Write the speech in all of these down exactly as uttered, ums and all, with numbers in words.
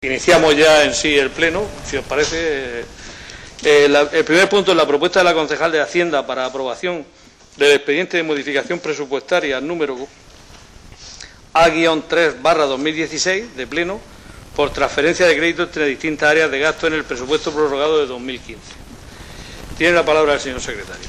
Iniciamos ya en sí el pleno, si os parece. Eh, la, el primer punto es la propuesta de la concejal de Hacienda para aprobación del expediente de modificación presupuestaria número A tres barra dos mil dieciséis de pleno por transferencia de crédito entre distintas áreas de gasto en el presupuesto prorrogado de dos mil quince. Tiene la palabra el señor secretario.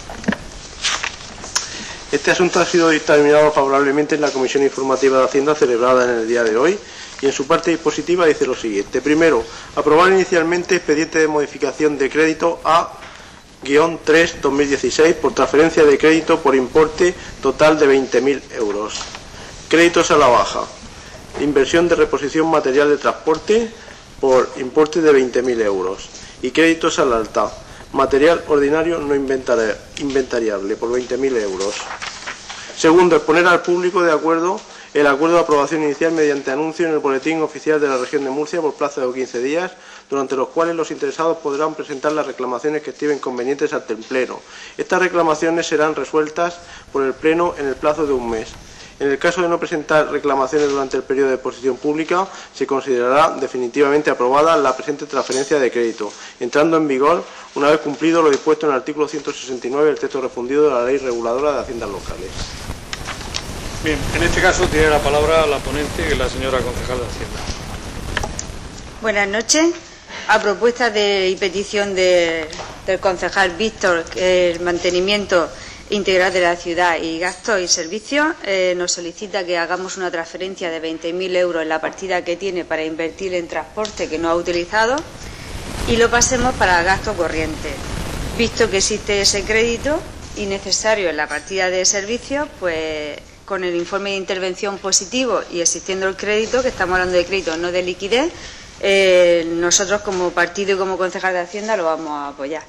Este asunto ha sido dictaminado favorablemente en la Comisión Informativa de Hacienda celebrada en el día de hoy y en su parte dispositiva dice lo siguiente. Primero, aprobar inicialmente expediente de modificación de crédito A tres barra dos mil dieciséis por transferencia de crédito por importe total de veinte mil euros. Créditos a la baja. Inversión de reposición material de transporte por importe de veinte mil euros. Y créditos a la alta. Material ordinario no inventariable por veinte mil euros. Segundo, exponer al público de acuerdo el acuerdo de aprobación inicial mediante anuncio en el boletín oficial de la región de Murcia por plazo de quince días, durante los cuales los interesados podrán presentar las reclamaciones que estimen convenientes ante el Pleno. Estas reclamaciones serán resueltas por el Pleno en el plazo de un mes. En el caso de no presentar reclamaciones durante el periodo de exposición pública, se considerará definitivamente aprobada la presente transferencia de crédito, entrando en vigor una vez cumplido lo dispuesto en el artículo ciento sesenta y nueve del texto refundido de la Ley Reguladora de Haciendas Locales. Bien, en este caso tiene la palabra la ponente, que es la señora concejal de Hacienda. Buenas noches. A propuesta de, y petición de, del concejal Víctor, el mantenimiento integral de la ciudad y gastos y servicios, eh, nos solicita que hagamos una transferencia de veinte mil euros en la partida que tiene para invertir en transporte que no ha utilizado y lo pasemos para gasto corriente. Visto que existe ese crédito innecesario en la partida de servicios, pues con el informe de intervención positivo y existiendo el crédito, que estamos hablando de crédito, no de liquidez, eh, nosotros como partido y como concejal de Hacienda lo vamos a apoyar.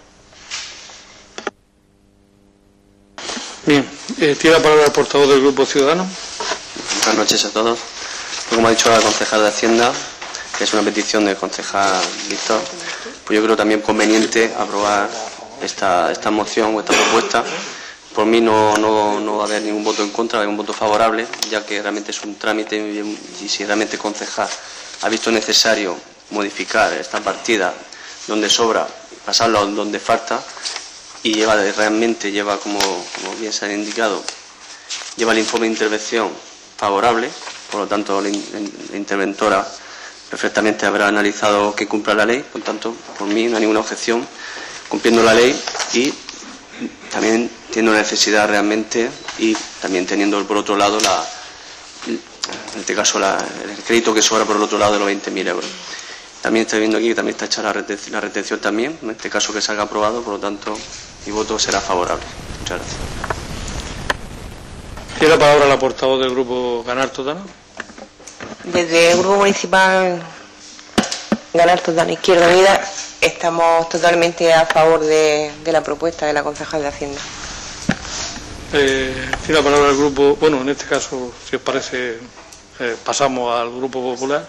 Bien, eh, tiene la palabra el portavoz del Grupo Ciudadano. Buenas noches a todos. Como ha dicho la concejal de Hacienda, que es una petición del concejal Víctor, pues yo creo también conveniente aprobar esta, esta moción o esta propuesta. Por mí no, no, no va a haber ningún voto en contra, va a haber un voto favorable, ya que realmente es un trámite y si realmente el concejal ha visto necesario modificar esta partida donde sobra, pasarlo donde falta, y lleva realmente lleva, como, como bien se ha indicado, lleva el informe de intervención favorable, por lo tanto la, la interventora perfectamente habrá analizado que cumpla la ley, por tanto, por mí no hay ninguna objeción, cumpliendo la ley y también teniendo necesidad realmente y también teniendo por otro lado la, en este caso la, el crédito que sobra por el otro lado de los veinte mil euros. También está viendo aquí que también está hecha la retención, la retención también, en este caso que se haga aprobado, por lo tanto mi voto será favorable. Muchas gracias. Tiene la palabra la portavoz del Grupo Ganar Total. Desde el Grupo Municipal Ganar Total Izquierda Unida estamos totalmente a favor de, de la propuesta de la concejal de Hacienda. Eh, tiene la palabra el Grupo, bueno, en este caso, si os parece, eh, pasamos al Grupo Popular.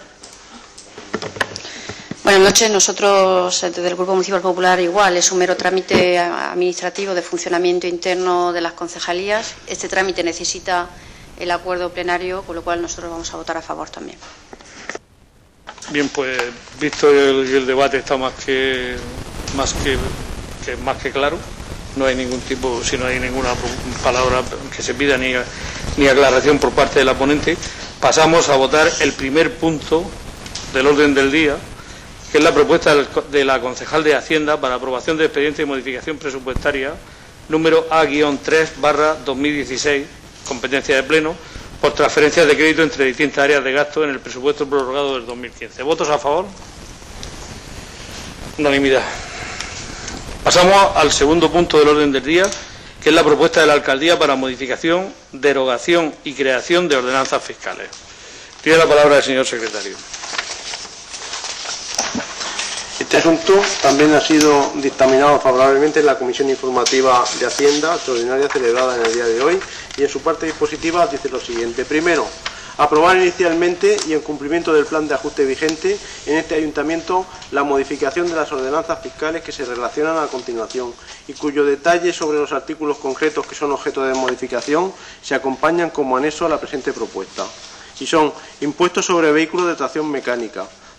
Buenas noches. Nosotros, desde el Grupo Municipal Popular, igual, es un mero trámite administrativo de funcionamiento interno de las concejalías. Este trámite necesita el acuerdo plenario, con lo cual nosotros vamos a votar a favor también. Bien, pues visto el, el debate está más que más que, que más que claro. No hay ningún tipo, si no hay ninguna palabra que se pida ni, ni aclaración por parte de la ponente, pasamos a votar el primer punto del orden del día, que es la propuesta de la concejal de Hacienda para aprobación de expediente de modificación presupuestaria número A tres barra dos mil dieciséis, competencia de pleno, por transferencia de crédito entre distintas áreas de gasto en el presupuesto prorrogado del dos mil quince. ¿Votos a favor? Unanimidad. Pasamos al segundo punto del orden del día, que es la propuesta de la alcaldía para modificación, derogación y creación de ordenanzas fiscales. Tiene la palabra el señor secretario. Este asunto también ha sido dictaminado favorablemente en la Comisión Informativa de Hacienda extraordinaria celebrada en el día de hoy y en su parte dispositiva dice lo siguiente. Primero, aprobar inicialmente y en cumplimiento del plan de ajuste vigente en este ayuntamiento la modificación de las ordenanzas fiscales que se relacionan a continuación y cuyo detalle sobre los artículos concretos que son objeto de modificación se acompañan como anexo a la presente propuesta. Y son impuestos sobre vehículos de tracción mecánica,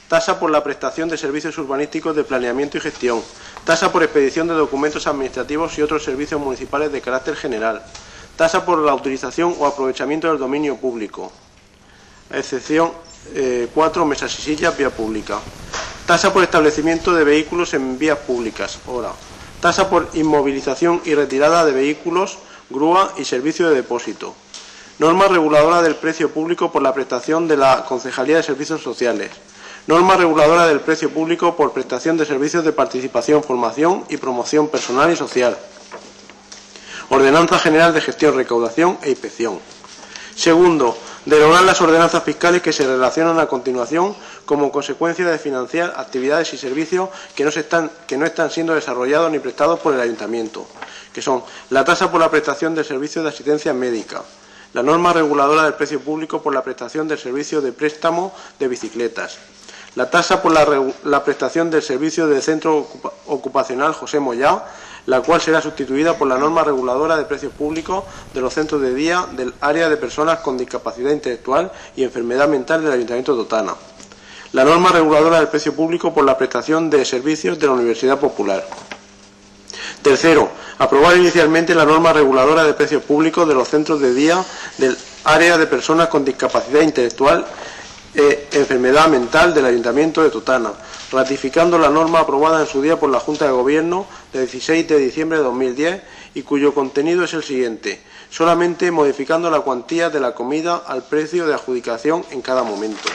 tasa por la prestación de servicios urbanísticos de planeamiento y gestión, tasa por expedición de documentos administrativos y otros servicios municipales de carácter general, tasa por la utilización o aprovechamiento del dominio público, excepción eh, cuatro, mesas y sillas, vía pública, tasa por establecimiento de vehículos en vías públicas, hora, tasa por inmovilización y retirada de vehículos, grúa y servicio de depósito, norma reguladora del precio público por la prestación de la Concejalía de Servicios Sociales, norma reguladora del precio público por prestación de servicios de participación, formación y promoción personal y social, ordenanza general de gestión, recaudación e inspección. Segundo, derogar las ordenanzas fiscales que se relacionan a continuación como consecuencia de financiar actividades y servicios que no, se están, que no están siendo desarrollados ni prestados por el Ayuntamiento, que son la tasa por la prestación de servicios de asistencia médica, la norma reguladora del precio público por la prestación del servicio de préstamo de bicicletas, la tasa por la, la prestación del servicio del Centro Ocupa, Ocupacional José Moyá, la cual será sustituida por la norma reguladora de precios públicos de los centros de día del área de personas con discapacidad intelectual y enfermedad mental del Ayuntamiento de Totana, la norma reguladora del precio público por la prestación de servicios de la Universidad Popular. Tercero, aprobar inicialmente la norma reguladora de precios públicos de los centros de día del área de personas con discapacidad intelectual e enfermedad mental del Ayuntamiento de Totana, ratificando la norma aprobada en su día por la Junta de Gobierno del dieciséis de diciembre de dos mil diez y cuyo contenido es el siguiente, solamente modificando la cuantía de la comida al precio de adjudicación en cada momento.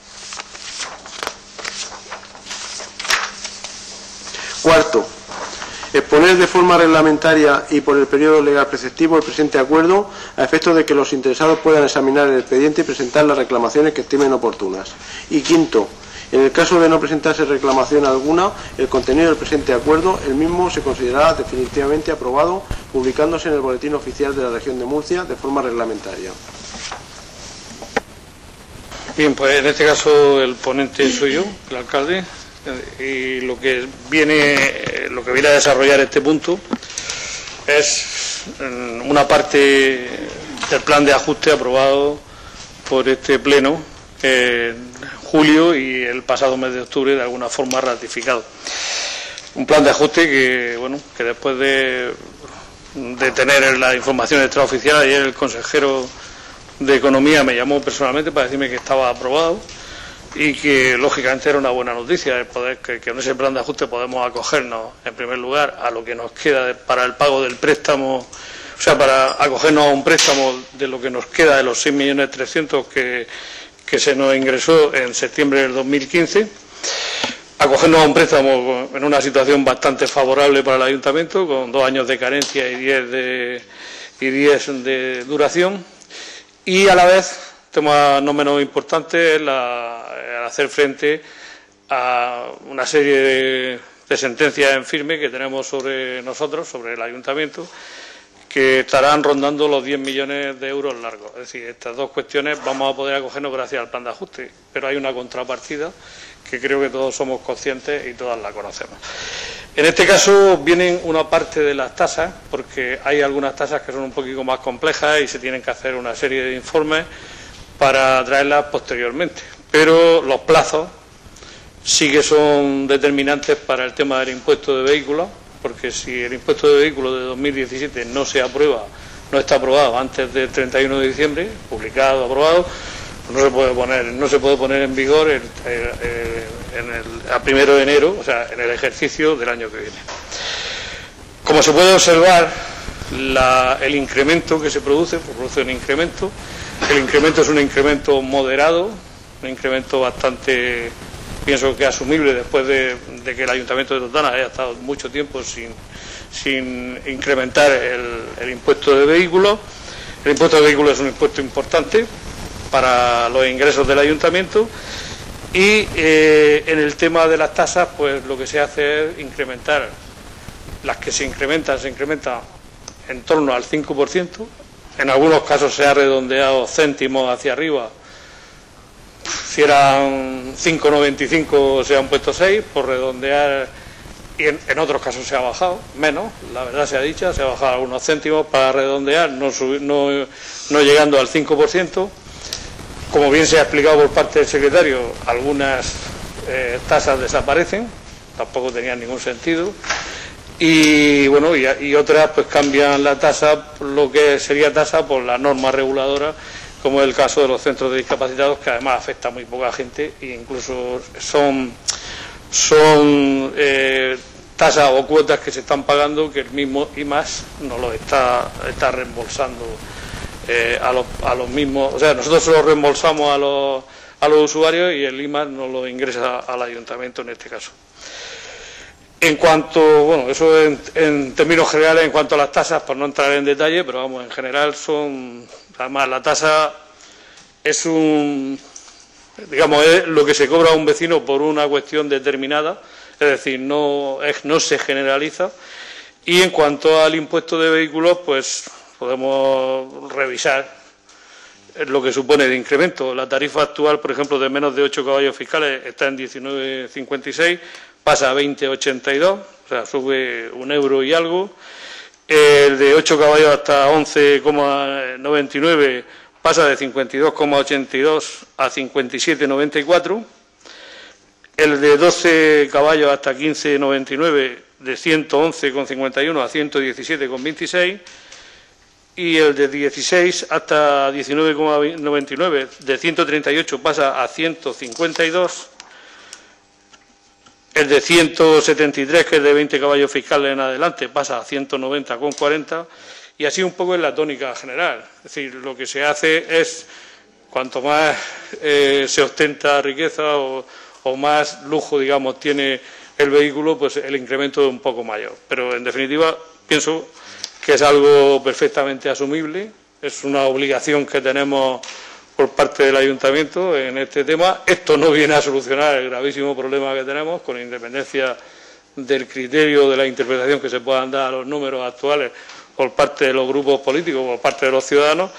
Cuarto, exponer de forma reglamentaria y por el periodo legal preceptivo el presente acuerdo a efectos de que los interesados puedan examinar el expediente y presentar las reclamaciones que estimen oportunas. Y quinto, en el caso de no presentarse reclamación alguna, el contenido del presente acuerdo, el mismo se considerará definitivamente aprobado, publicándose en el Boletín Oficial de la Región de Murcia de forma reglamentaria. Bien, pues en este caso el ponente soy yo, el alcalde, y lo que viene, lo que viene a desarrollar este punto es una parte del plan de ajuste aprobado por este pleno en julio y el pasado mes de octubre de alguna forma ratificado. Un plan de ajuste que, bueno, que después de, de tener la información extraoficial, ayer el consejero de Economía me llamó personalmente para decirme que estaba aprobado y que lógicamente era una buena noticia el poder que, que en ese plan de ajuste podemos acogernos en primer lugar a lo que nos queda de, para el pago del préstamo, o sea, para acogernos a un préstamo de lo que nos queda de los seis millones trescientos que, que se nos ingresó en septiembre del dos mil quince, acogernos a un préstamo en una situación bastante favorable para el ayuntamiento, con dos años de carencia y diez de, y diez de duración, y a la vez, tema no menos importante, es la, el hacer frente a una serie de, de sentencias en firme que tenemos sobre nosotros, sobre el ayuntamiento, que estarán rondando los diez millones de euros largos. Es decir, estas dos cuestiones vamos a poder acogernos gracias al plan de ajuste, pero hay una contrapartida que creo que todos somos conscientes y todas la conocemos. En este caso vienen una parte de las tasas, porque hay algunas tasas que son un poquito más complejas y se tienen que hacer una serie de informes para traerlas posteriormente, pero los plazos sí que son determinantes para el tema del impuesto de vehículos, porque si el impuesto de vehículos de dos mil diecisiete no se aprueba, no está aprobado antes del treinta y uno de diciembre, publicado, aprobado, no se puede poner, no se puede poner en vigor el, el, el, en el, a primero de enero, o sea, en el ejercicio del año que viene. Como se puede observar, la, el incremento que se produce, pues produce un incremento. El incremento es un incremento moderado, un incremento bastante, pienso que asumible después de, de que el Ayuntamiento de Totana haya estado mucho tiempo sin, sin incrementar el, el impuesto de vehículos. El impuesto de vehículos es un impuesto importante para los ingresos del Ayuntamiento y eh, en el tema de las tasas, pues lo que se hace es incrementar, las que se incrementan, se incrementan en torno al cinco por ciento. En algunos casos se ha redondeado céntimos hacia arriba, si eran cinco coma noventa y cinco se han puesto seis, por redondear, y en, en otros casos se ha bajado, menos, la verdad sea dicha, se ha bajado algunos céntimos para redondear, no, subir, no, no llegando al cinco por ciento. Como bien se ha explicado por parte del secretario, algunas eh, tasas desaparecen, tampoco tenían ningún sentido, y bueno, y, y otras pues cambian la tasa, lo que sería tasa por la norma reguladora, como es el caso de los centros de discapacitados, que además afecta a muy poca gente e incluso son, son eh, tasas o cuotas que se están pagando que el mismo I M A S no lo está, está reembolsando eh, a, los, a los mismos, o sea, nosotros se lo reembolsamos a los, a los usuarios y el I M A S no lo ingresa al ayuntamiento en este caso. En cuanto, bueno, eso en, en términos generales, en cuanto a las tasas, por no entrar en detalle, pero vamos, en general son, además la tasa es un, digamos, es lo que se cobra a un vecino por una cuestión determinada, es decir, no, es, no se generaliza. Y en cuanto al impuesto de vehículos, pues podemos revisar lo que supone de incremento. La tarifa actual, por ejemplo, de menos de ocho caballos fiscales está en diecinueve cincuenta y seis, pasa a veinte ochenta y dos, o sea, sube un euro y algo. El de ocho caballos hasta once coma noventa y nueve pasa de cincuenta y dos coma ochenta y dos a cincuenta y siete noventa y cuatro. El de doce caballos hasta quince noventa y nueve de ciento once coma cincuenta y uno a ciento diecisiete coma veintiséis. Y el de dieciséis hasta diecinueve coma noventa y nueve de ciento treinta y ocho pasa a ciento cincuenta y dos. El de ciento setenta y tres, que es de veinte caballos fiscales en adelante, pasa a ciento noventa coma cuarenta, y así un poco es la tónica general. Es decir, lo que se hace es, cuanto más eh, se ostenta riqueza o, o más lujo, digamos, tiene el vehículo, pues el incremento es un poco mayor. Pero, en definitiva, pienso que es algo perfectamente asumible, es una obligación que tenemos por parte del ayuntamiento en este tema. Esto no viene a solucionar el gravísimo problema que tenemos, con independencia del criterio de la interpretación que se puedan dar a los números actuales por parte de los grupos políticos, por parte de los ciudadanos,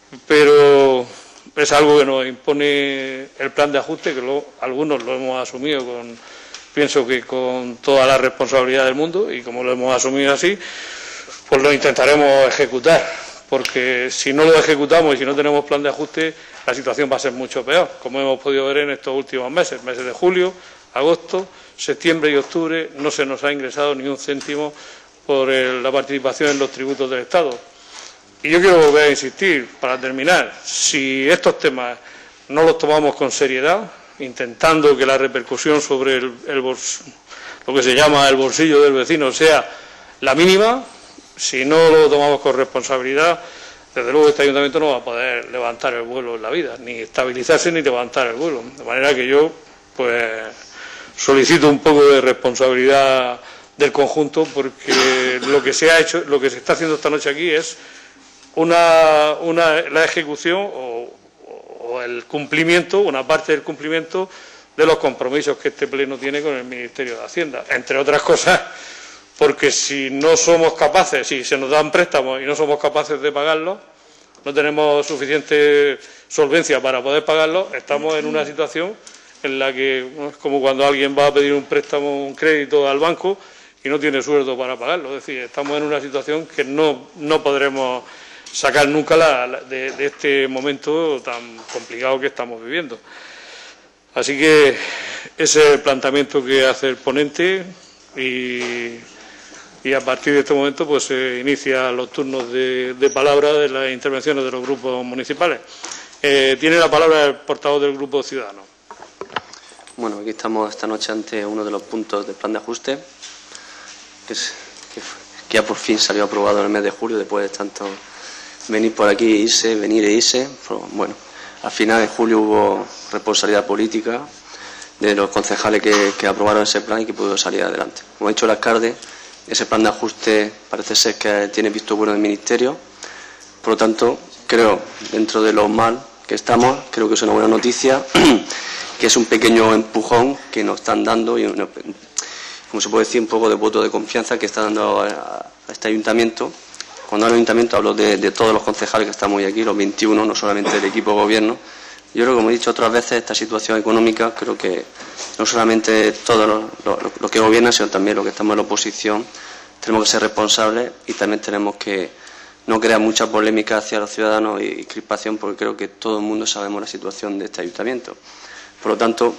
pero es algo que nos impone el plan de ajuste, que lo, algunos lo hemos asumido con, pienso que con toda la responsabilidad del mundo, y como lo hemos asumido así, pues lo intentaremos ejecutar, porque si no lo ejecutamos y si no tenemos plan de ajuste, la situación va a ser mucho peor, como hemos podido ver en estos últimos meses, meses de julio, agosto, septiembre y octubre, no se nos ha ingresado ni un céntimo por el, la participación en los tributos del Estado. Y yo quiero volver a insistir, para terminar, si estos temas no los tomamos con seriedad, intentando que la repercusión sobre el, el bors, lo que se llama el bolsillo del vecino sea la mínima, si no lo tomamos con responsabilidad, desde luego este ayuntamiento no va a poder levantar el vuelo en la vida, ni estabilizarse ni levantar el vuelo. De manera que yo, pues, solicito un poco de responsabilidad del conjunto, porque lo que se ha hecho, lo que se está haciendo esta noche aquí es una, una la ejecución o, o el cumplimiento, una parte del cumplimiento de los compromisos que este pleno tiene con el Ministerio de Hacienda, entre otras cosas. Porque si no somos capaces, si se nos dan préstamos y no somos capaces de pagarlos, no tenemos suficiente solvencia para poder pagarlos, estamos en una situación en la que es como cuando alguien va a pedir un préstamo, un crédito al banco y no tiene sueldo para pagarlo. Es decir, estamos en una situación que no, no podremos sacar nunca la, la, de, de este momento tan complicado que estamos viviendo. Así que ese es el planteamiento que hace el ponente y... y a partir de este momento pues se inician los turnos de, de palabra de las intervenciones de los grupos municipales. Eh, tiene la palabra el portavoz del Grupo Ciudadano. Bueno, aquí estamos esta noche ante uno de los puntos del plan de ajuste, que, es, que, que ya por fin salió aprobado en el mes de julio, después de tanto venir por aquí e irse, venir e irse. Pero, bueno, al final de julio hubo responsabilidad política de los concejales que, que aprobaron ese plan y que pudo salir adelante. Como ha dicho el alcalde, ese plan de ajuste parece ser que tiene visto bueno del Ministerio. Por lo tanto, creo, dentro de lo mal que estamos, creo que es una buena noticia, que es un pequeño empujón que nos están dando y, una, como se puede decir, un poco de voto de confianza que está dando a, a este ayuntamiento. Cuando hablo de ayuntamiento hablo de, de todos los concejales que estamos hoy aquí, los veintiuno, no solamente del equipo de gobierno. Yo creo, como he dicho otras veces, esta situación económica, creo que no solamente todos los lo, lo que gobiernan, sino también los que estamos en la oposición, tenemos que ser responsables y también tenemos que no crear mucha polémica hacia los ciudadanos y crispación, porque creo que todo el mundo sabemos la situación de este ayuntamiento. Por lo tanto,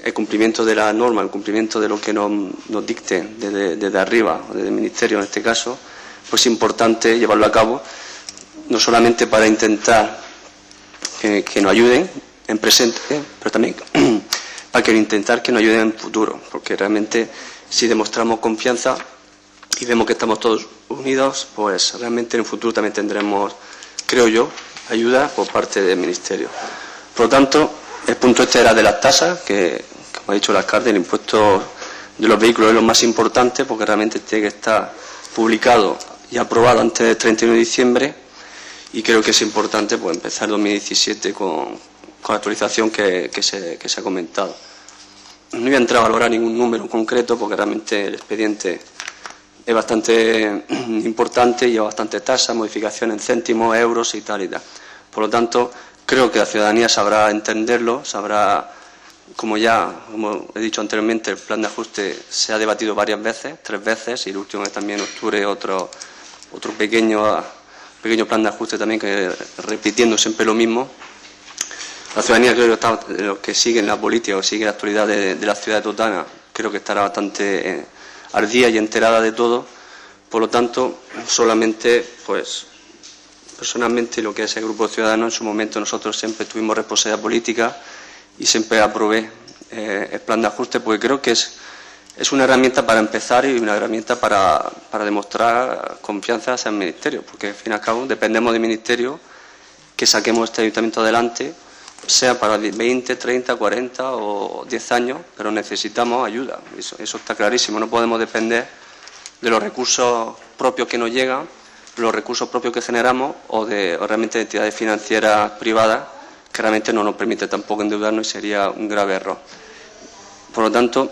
el cumplimiento de la norma, el cumplimiento de lo que nos, nos dicte desde, desde arriba, o desde el Ministerio en este caso, pues es importante llevarlo a cabo, no solamente para intentar que, que nos ayuden en presente, pero también para que intentar que nos ayuden en futuro, porque realmente si demostramos confianza y vemos que estamos todos unidos, pues realmente en el futuro también tendremos, creo yo, ayuda por parte del Ministerio. Por lo tanto, el punto este era de las tasas, que, como ha dicho el alcalde, el impuesto de los vehículos es lo más importante, porque realmente tiene que estar publicado y aprobado antes del treinta y uno de diciembre, y creo que es importante pues empezar dos mil diecisiete con, con la actualización que, que, se, que se ha comentado. No voy a entrar a valorar ningún número concreto, porque realmente el expediente es bastante importante, lleva bastante tasa, modificación en céntimos, euros y tal y tal. Por lo tanto, creo que la ciudadanía sabrá entenderlo, sabrá, como ya, como he dicho anteriormente, el plan de ajuste se ha debatido varias veces, tres veces, y el último es también en octubre otro, otro pequeño, pequeño plan de ajuste también, que repitiendo siempre lo mismo. La ciudadanía, creo que está, los que siguen la política o siguen la actualidad de, de la ciudad de Totana, creo que estará bastante eh, al día y enterada de todo. Por lo tanto, solamente, pues, personalmente, lo que es el Grupo Ciudadano, en su momento nosotros siempre tuvimos responsabilidad política y siempre aprobé eh, el plan de ajuste, porque creo que es, es una herramienta para empezar y una herramienta para, para demostrar confianza hacia el Ministerio, porque al fin y al cabo dependemos del Ministerio que saquemos este ayuntamiento adelante, sea para veinte, treinta, cuarenta o diez años, pero necesitamos ayuda, eso, eso está clarísimo, no podemos depender de los recursos propios que nos llegan, los recursos propios que generamos o de o realmente de entidades financieras privadas que realmente no nos permite tampoco endeudarnos y sería un grave error. Por lo tanto,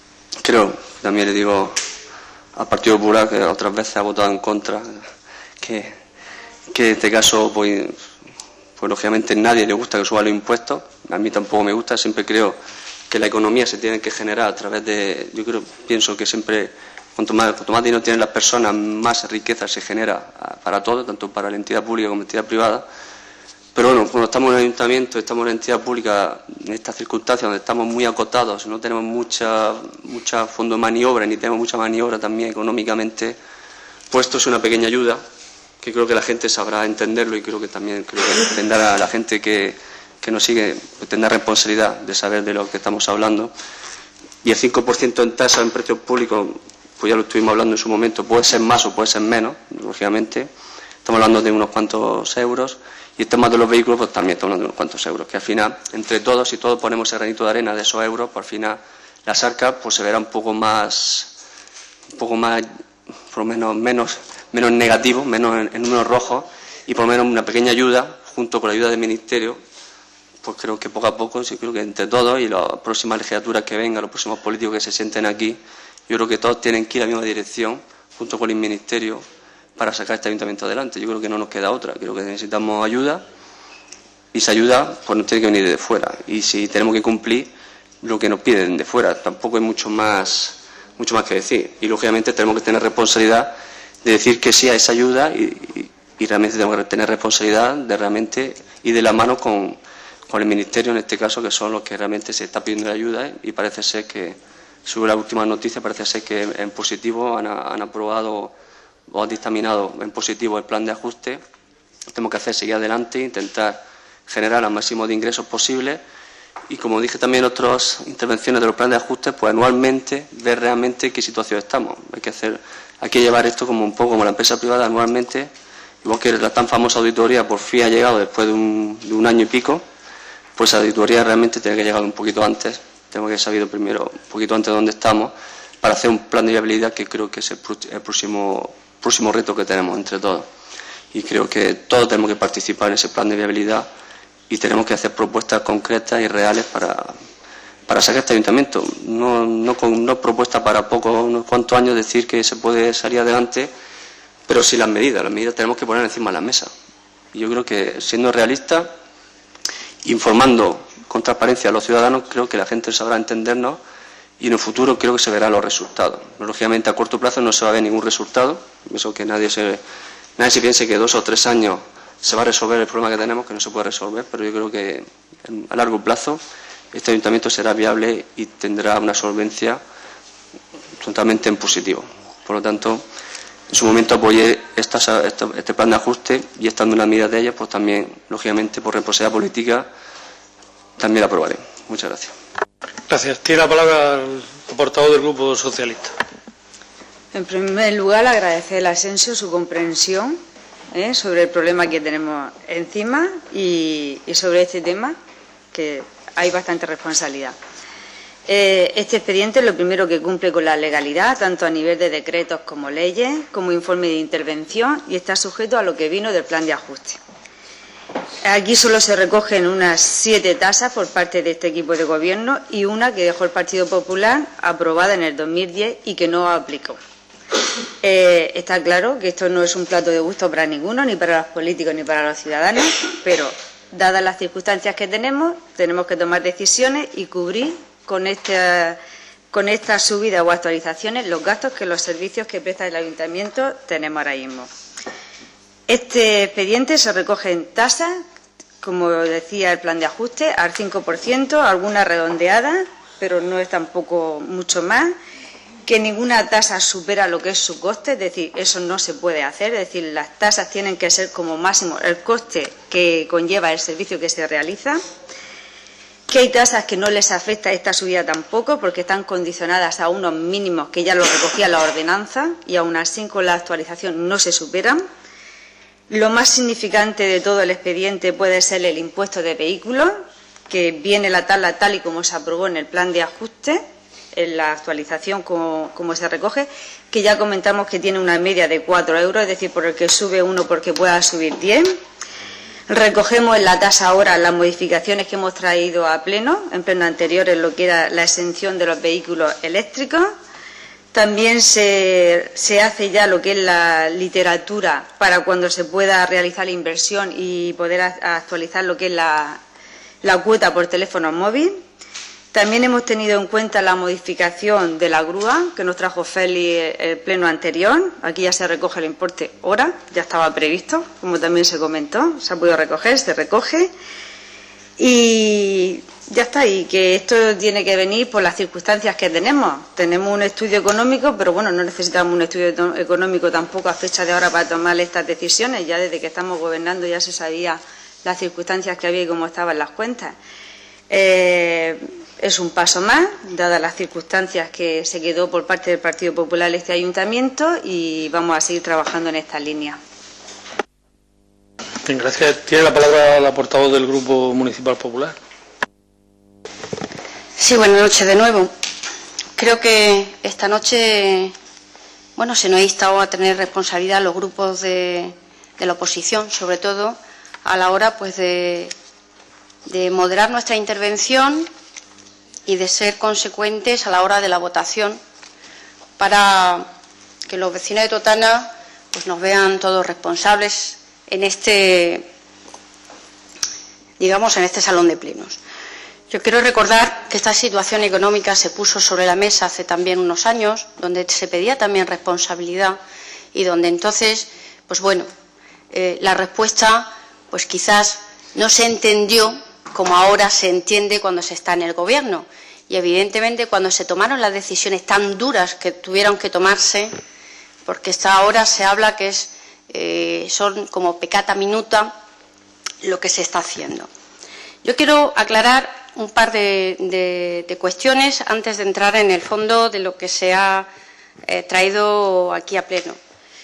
creo, también le digo al Partido Popular, que otras veces ha votado en contra, que, que en este caso pues, pues lógicamente a nadie le gusta que suban los impuestos, a mí tampoco me gusta, siempre creo que la economía se tiene que generar a través de, yo creo, pienso que siempre cuanto más, cuanto más dinero tienen las personas, más riqueza se genera para todo, tanto para la entidad pública como la entidad privada. Pero bueno, cuando estamos en un ayuntamiento, estamos en una entidad pública, en estas circunstancias donde estamos muy acotados, no tenemos mucha, mucha fondo de maniobra, ni tenemos mucha maniobra también económicamente, pues esto es una pequeña ayuda, que creo que la gente sabrá entenderlo y creo que también creo que tendrá la gente que, que nos sigue, pues tendrá responsabilidad de saber de lo que estamos hablando. Y el cinco por ciento en tasa en precios públicos, pues ya lo estuvimos hablando en su momento, puede ser más o puede ser menos, lógicamente. Estamos hablando de unos cuantos euros y el tema de los vehículos, pues también estamos hablando de unos cuantos euros, que al final, entre todos, si todos ponemos el granito de arena de esos euros, pues al final las arcas pues se verá un poco más, un poco más, por lo menos, menos, menos negativo, menos en, en números rojos y por lo menos una pequeña ayuda, junto con la ayuda del Ministerio, pues creo que poco a poco, sí, creo que entre todos y las próximas legislaturas que vengan, los próximos políticos que se sienten aquí, yo creo que todos tienen que ir a la misma dirección, junto con el Ministerio, para sacar este ayuntamiento adelante. Yo creo que no nos queda otra. Creo que necesitamos ayuda y esa ayuda pues nos tiene que venir de fuera. Y si tenemos que cumplir lo que nos piden de fuera, tampoco hay mucho más, mucho más que decir. Y lógicamente tenemos que tener responsabilidad de decir que sí a esa ayuda y, y, y realmente tenemos que tener responsabilidad de realmente ir de la mano con, con el Ministerio, en este caso, que son los que realmente se está pidiendo la ayuda, ¿eh? Y parece ser que, sobre la última noticia, parece ser que en positivo han, han aprobado o han dictaminado en positivo el plan de ajuste. Tenemos que hacer seguir adelante e intentar generar al máximo de ingresos posibles y, como dije también en otras intervenciones de los planes de ajuste, pues anualmente ver realmente en qué situación estamos. Hay que hacer, hay que llevar esto como un poco como la empresa privada anualmente, igual que la tan famosa auditoría por fin ha llegado después de un, de un año y pico, pues la auditoría realmente tiene que llegar un poquito antes, tenemos que saber primero un poquito antes de dónde estamos para hacer un plan de viabilidad que creo que es el próximo próximo reto que tenemos entre todos. Y creo que todos tenemos que participar en ese plan de viabilidad y tenemos que hacer propuestas concretas y reales para, para sacar este ayuntamiento. No, no, con, no propuestas para pocos, unos cuantos años decir que se puede salir adelante, pero sí las medidas. Las medidas tenemos que poner encima de la mesa. Y yo creo que, siendo realistas, informando con transparencia a los ciudadanos, creo que la gente sabrá entendernos y en el futuro creo que se verán los resultados. Lógicamente a corto plazo no se va a ver ningún resultado, eso que nadie se, nadie se piense que dos o tres años se va a resolver el problema que tenemos, que no se puede resolver, pero yo creo que a largo plazo este ayuntamiento será viable y tendrá una solvencia totalmente en positivo. Por lo tanto, en su momento apoyé esta, esta, este plan de ajuste y estando en la medida de ella, pues también, lógicamente, por responsabilidad política, también la aprobaré. Muchas gracias. Gracias. Tiene la palabra el portavoz del Grupo Socialista. En primer lugar, agradecer al Asensio su comprensión ¿eh? sobre el problema que tenemos encima y, y sobre este tema, que hay bastante responsabilidad. Eh, este expediente lo primero que cumple con la legalidad, tanto a nivel de decretos como leyes, como informe de intervención, y está sujeto a lo que vino del plan de ajuste. Aquí solo se recogen unas siete tasas por parte de este equipo de gobierno y una que dejó el Partido Popular aprobada en el dos mil diez y que no aplicó. Eh, está claro que esto no es un plato de gusto para ninguno, ni para los políticos ni para los ciudadanos, pero dadas las circunstancias que tenemos, tenemos que tomar decisiones y cubrir con esta, con esta subida o actualizaciones los gastos que los servicios que presta el ayuntamiento tenemos ahora mismo. Este expediente se recoge en tasas, como decía el plan de ajuste, al cinco por ciento, algunas redondeadas, pero no es tampoco mucho más, que ninguna tasa supera lo que es su coste, es decir, eso no se puede hacer, es decir, las tasas tienen que ser como máximo el coste que conlleva el servicio que se realiza, que hay tasas que no les afecta esta subida tampoco, porque están condicionadas a unos mínimos que ya lo recogía la ordenanza y aún así con la actualización no se superan. Lo más significante de todo el expediente puede ser el impuesto de vehículos, que viene la tabla tal y como se aprobó en el plan de ajuste, en la actualización como, como se recoge, que ya comentamos que tiene una media de cuatro euros, es decir, por el que sube uno porque pueda subir diez. Recogemos en la tasa ahora las modificaciones que hemos traído a pleno, en pleno anterior, en lo que era la exención de los vehículos eléctricos. También se, se hace ya lo que es la literatura para cuando se pueda realizar la inversión y poder actualizar lo que es la, la cuota por teléfono móvil. También hemos tenido en cuenta la modificación de la grúa que nos trajo Félix el pleno anterior. Aquí ya se recoge el importe hora, ya estaba previsto, como también se comentó, se ha podido recoger, se recoge. Y ya está, y que esto tiene que venir por las circunstancias que tenemos. Tenemos un estudio económico, pero bueno, no necesitamos un estudio económico tampoco a fecha de ahora para tomar estas decisiones. Ya desde que estamos gobernando ya se sabía las circunstancias que había y cómo estaban las cuentas. Eh, es un paso más, dadas las circunstancias que se quedó por parte del Partido Popular este ayuntamiento, y vamos a seguir trabajando en esta línea. Bien, gracias. Tiene la palabra la portavoz del Grupo Municipal Popular. Sí, buenas noches de nuevo. Creo que esta noche, bueno, se nos ha instado a tener responsabilidad los grupos de, de la oposición, sobre todo a la hora, pues, de, de moderar nuestra intervención y de ser consecuentes a la hora de la votación, para que los vecinos de Totana, pues, nos vean todos responsables en este, digamos, en este salón de plenos. Yo quiero recordar que esta situación económica se puso sobre la mesa hace también unos años, donde se pedía también responsabilidad y donde entonces, pues bueno, eh, la respuesta, pues quizás no se entendió como ahora se entiende cuando se está en el Gobierno. Y evidentemente cuando se tomaron las decisiones tan duras que tuvieron que tomarse, porque hasta ahora se habla que es, eh, son como peccata minuta lo que se está haciendo. Yo quiero aclarar un par de, de, de cuestiones antes de entrar en el fondo de lo que se ha eh, traído aquí a pleno.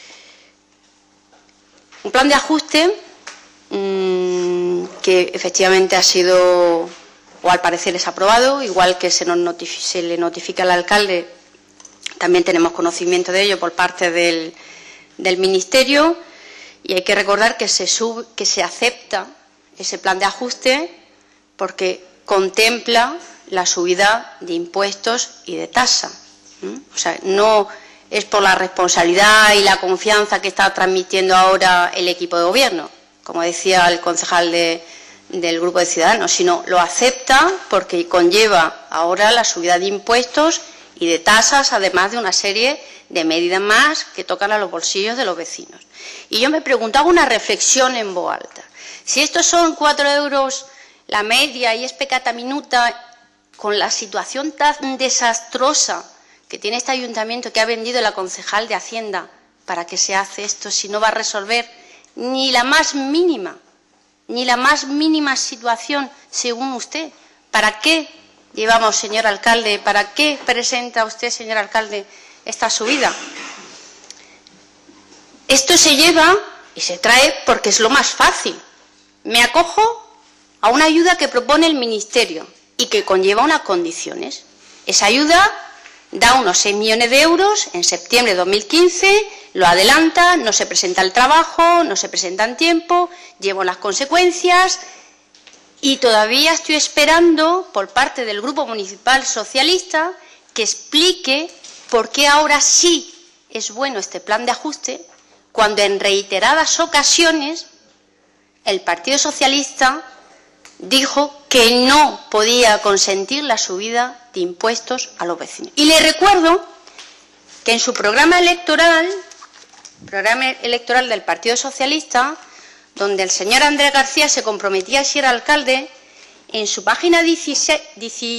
Un plan de ajuste mmm, que efectivamente ha sido, o al parecer es aprobado, igual que se, nos notific se le notifica al alcalde, también tenemos conocimiento de ello por parte del, del Ministerio, y hay que recordar que se, sub, que se acepta ese plan de ajuste porque contempla la subida de impuestos y de tasa. ¿Mm? O sea, no es por la responsabilidad y la confianza que está transmitiendo ahora el equipo de gobierno, como decía el concejal de, del Grupo de Ciudadanos, sino lo acepta porque conlleva ahora la subida de impuestos y de tasas, además de una serie de medidas más que tocan a los bolsillos de los vecinos. Y yo me preguntaba una reflexión en voz alta. Si estos son cuatro euros la media y es peccata minuta, con la situación tan desastrosa que tiene este ayuntamiento, que ha vendido la concejal de Hacienda, ¿para qué se hace esto si no va a resolver ni la más mínima, ni la más mínima situación según usted? ¿Para qué llevamos, señor alcalde, para qué presenta usted, señor alcalde, esta subida? Esto se lleva y se trae porque es lo más fácil. Me acojo a una ayuda que propone el Ministerio y que conlleva unas condiciones. Esa ayuda da unos seis millones de euros en septiembre de dos mil quince, lo adelanta, no se presenta el trabajo, no se presenta en tiempo, llevo las consecuencias y todavía estoy esperando por parte del Grupo Municipal Socialista que explique por qué ahora sí es bueno este plan de ajuste, cuando en reiteradas ocasiones el Partido Socialista dijo que no podía consentir la subida de impuestos a los vecinos. Y le recuerdo que en su programa electoral, programa electoral del Partido Socialista, donde el señor Andrés García se comprometía a ser alcalde, en su página diecisiete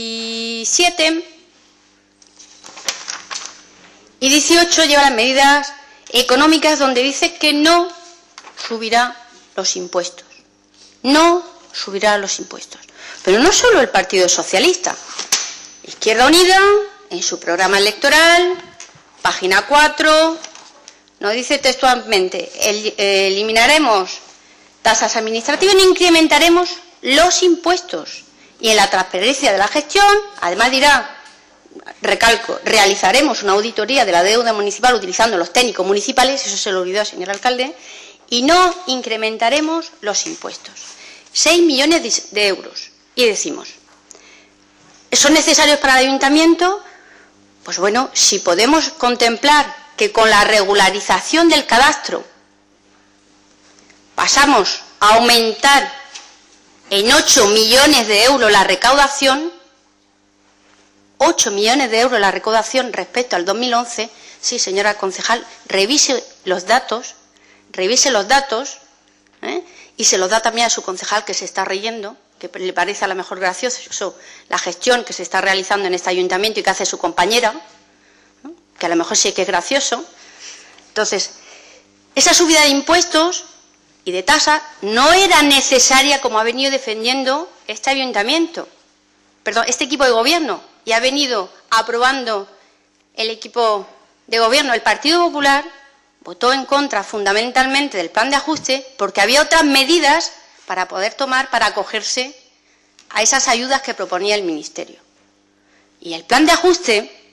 y dieciocho lleva las medidas económicas donde dice que no subirá los impuestos. No subirá los impuestos. Pero no solo el Partido Socialista. Izquierda Unida, en su programa electoral, página cuatro, nos dice textualmente, el, eh, eliminaremos tasas administrativas e incrementaremos los impuestos. Y en la transparencia de la gestión, además dirá, recalco, realizaremos una auditoría de la deuda municipal utilizando los técnicos municipales, eso se lo olvidó, señor alcalde, y no incrementaremos los impuestos. seis millones de euros. Y decimos, ¿son necesarios para el ayuntamiento? Pues bueno, si podemos contemplar que con la regularización del cadastro pasamos a aumentar en ocho millones de euros la recaudación, ocho millones de euros la recaudación respecto al dos mil once, sí, señora concejal, revise los datos, revise los datos, ¿eh? Y se los da también a su concejal, que se está riendo, que le parece a lo mejor gracioso la gestión que se está realizando en este ayuntamiento y que hace su compañera, ¿no? Que a lo mejor sí que es gracioso. Entonces, esa subida de impuestos y de tasa no era necesaria, como ha venido defendiendo este ayuntamiento, perdón, este equipo de gobierno, y ha venido aprobando el equipo de gobierno. El Partido Popular votó en contra fundamentalmente del plan de ajuste porque había otras medidas para poder tomar para acogerse a esas ayudas que proponía el Ministerio. Y el plan de ajuste,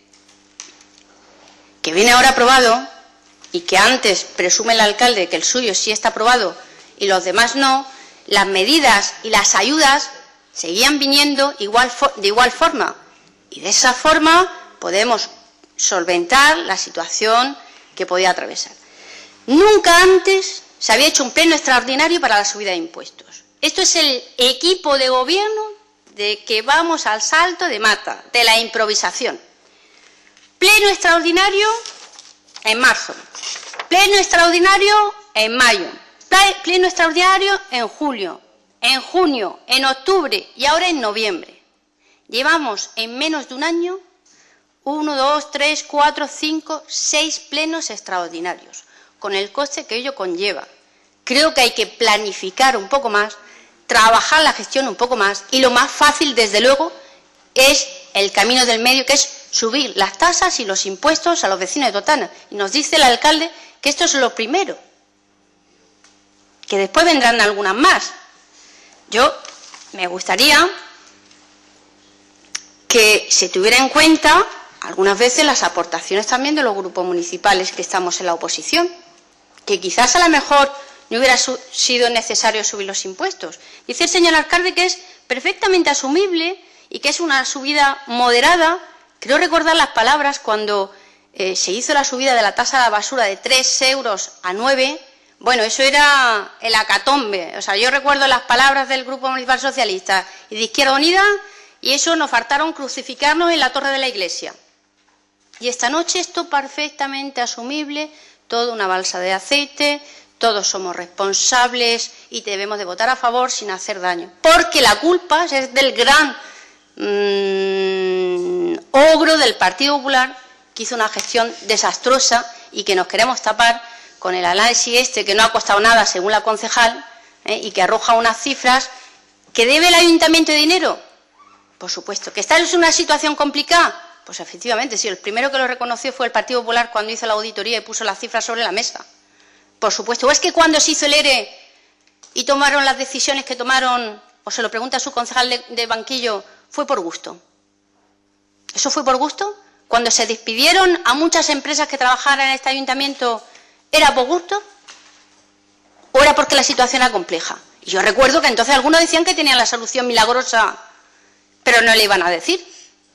que viene ahora aprobado y que antes presume el alcalde que el suyo sí está aprobado y los demás no, las medidas y las ayudas seguían viniendo igual de igual forma. Y de esa forma podemos solventar la situación que podía atravesar. Nunca antes se había hecho un pleno extraordinario para la subida de impuestos. Esto es el equipo de gobierno de que vamos al salto de mata, de la improvisación. Pleno extraordinario en marzo, pleno extraordinario en mayo, pleno extraordinario en julio, en junio, en octubre y ahora en noviembre. Llevamos en menos de un año uno, dos, tres, cuatro, cinco, seis plenos extraordinarios, con el coste que ello conlleva. Creo que hay que planificar un poco más, trabajar la gestión un poco más, y lo más fácil, desde luego, es el camino del medio, que es subir las tasas y los impuestos a los vecinos de Totana. Y nos dice el alcalde que esto es lo primero, que después vendrán algunas más. Yo me gustaría que se tuviera en cuenta algunas veces las aportaciones también de los grupos municipales que estamos en la oposición, que quizás a lo mejor no hubiera sido necesario subir los impuestos. Dice el señor alcalde que es perfectamente asumible y que es una subida moderada. Creo recordar las palabras cuando eh, se hizo la subida de la tasa de la basura de tres euros a nueve. Bueno, eso era el acatombe. O sea, yo recuerdo las palabras del Grupo Municipal Socialista y de Izquierda Unida, y eso nos faltaron crucificarnos en la torre de la iglesia. Y esta noche esto perfectamente asumible, toda una balsa de aceite, todos somos responsables y debemos de votar a favor sin hacer daño. Porque la culpa es del gran mmm, ogro del Partido Popular que hizo una gestión desastrosa y que nos queremos tapar con el análisis este que no ha costado nada según la concejal, ¿eh? Y que arroja unas cifras. ¿Que debe el ayuntamiento de dinero? Por supuesto. ¿Que está en una situación complicada? Pues efectivamente, sí. El primero que lo reconoció fue el Partido Popular cuando hizo la auditoría y puso las cifras sobre la mesa. Por supuesto. ¿O es que cuando se hizo el ERE y tomaron las decisiones que tomaron, o se lo pregunta a su concejal de, de banquillo, fue por gusto? ¿Eso fue por gusto? Cuando se despidieron a muchas empresas que trabajaran en este ayuntamiento, ¿era por gusto? ¿O era porque la situación era compleja? Y yo recuerdo que entonces algunos decían que tenían la solución milagrosa, pero no le iban a decir.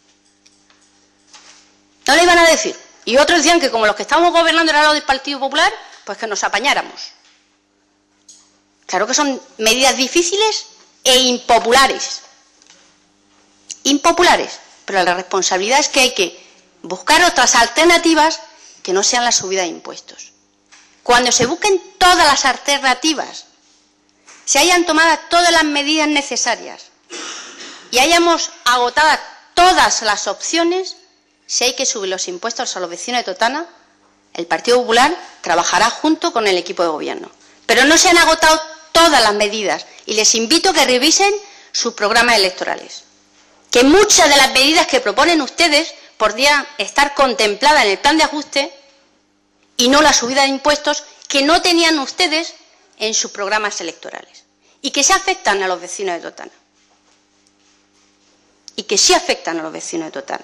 No le iban a decir. Y otros decían que como los que estábamos gobernando era lo del Partido Popular, pues que nos apañáramos. Claro que son medidas difíciles e impopulares. Impopulares. Pero la responsabilidad es que hay que buscar otras alternativas que no sean la subida de impuestos. Cuando se busquen todas las alternativas, se hayan tomado todas las medidas necesarias y hayamos agotado todas las opciones, si hay que subir los impuestos a los vecinos de Totana, el Partido Popular trabajará junto con el equipo de gobierno. Pero no se han agotado todas las medidas y les invito a que revisen sus programas electorales. Que muchas de las medidas que proponen ustedes podrían estar contempladas en el plan de ajuste y no la subida de impuestos que no tenían ustedes en sus programas electorales y que sí afectan a los vecinos de Totana. Y que sí afectan a los vecinos de Totana.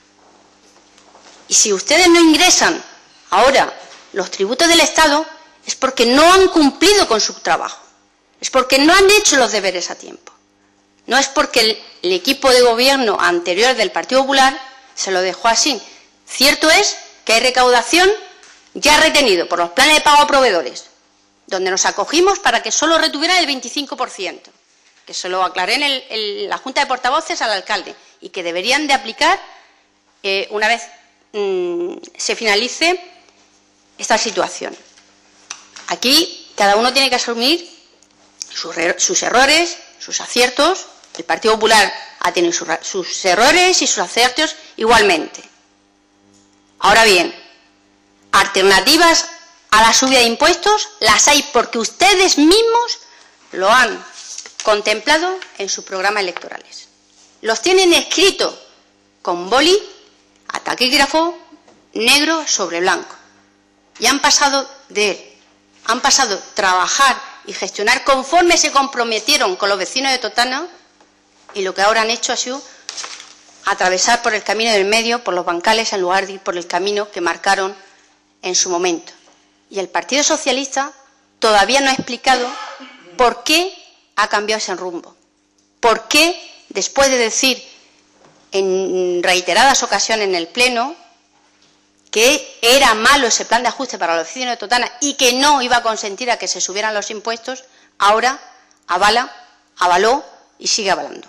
Y si ustedes no ingresan ahora los tributos del Estado es porque no han cumplido con su trabajo, es porque no han hecho los deberes a tiempo. No es porque el, el equipo de gobierno anterior del Partido Popular se lo dejó así. Cierto es que hay recaudación ya retenido por los planes de pago a proveedores, donde nos acogimos para que solo retuvieran el veinticinco por ciento, que se lo aclaré en el, el, la Junta de Portavoces al alcalde, y que deberían de aplicar eh, una vez mmm, se finalice esta situación. Aquí cada uno tiene que asumir sus, sus errores, sus aciertos. El Partido Popular ha tenido sus, sus errores y sus aciertos igualmente. Ahora bien, alternativas a la subida de impuestos las hay porque ustedes mismos lo han contemplado en sus programas electorales. Los tienen escritos con boli a taquígrafo negro sobre blanco. Y han pasado de él. Han pasado a trabajar y gestionar conforme se comprometieron con los vecinos de Totana, y lo que ahora han hecho ha sido atravesar por el camino del medio, por los bancales, en lugar de ir por el camino que marcaron en su momento. Y el Partido Socialista todavía no ha explicado por qué ha cambiado ese rumbo. ¿Por qué, después de decir en reiteradas ocasiones en el Pleno que era malo ese plan de ajuste para los vecinos de Totana y que no iba a consentir a que se subieran los impuestos, ahora avala, avaló y sigue avalando?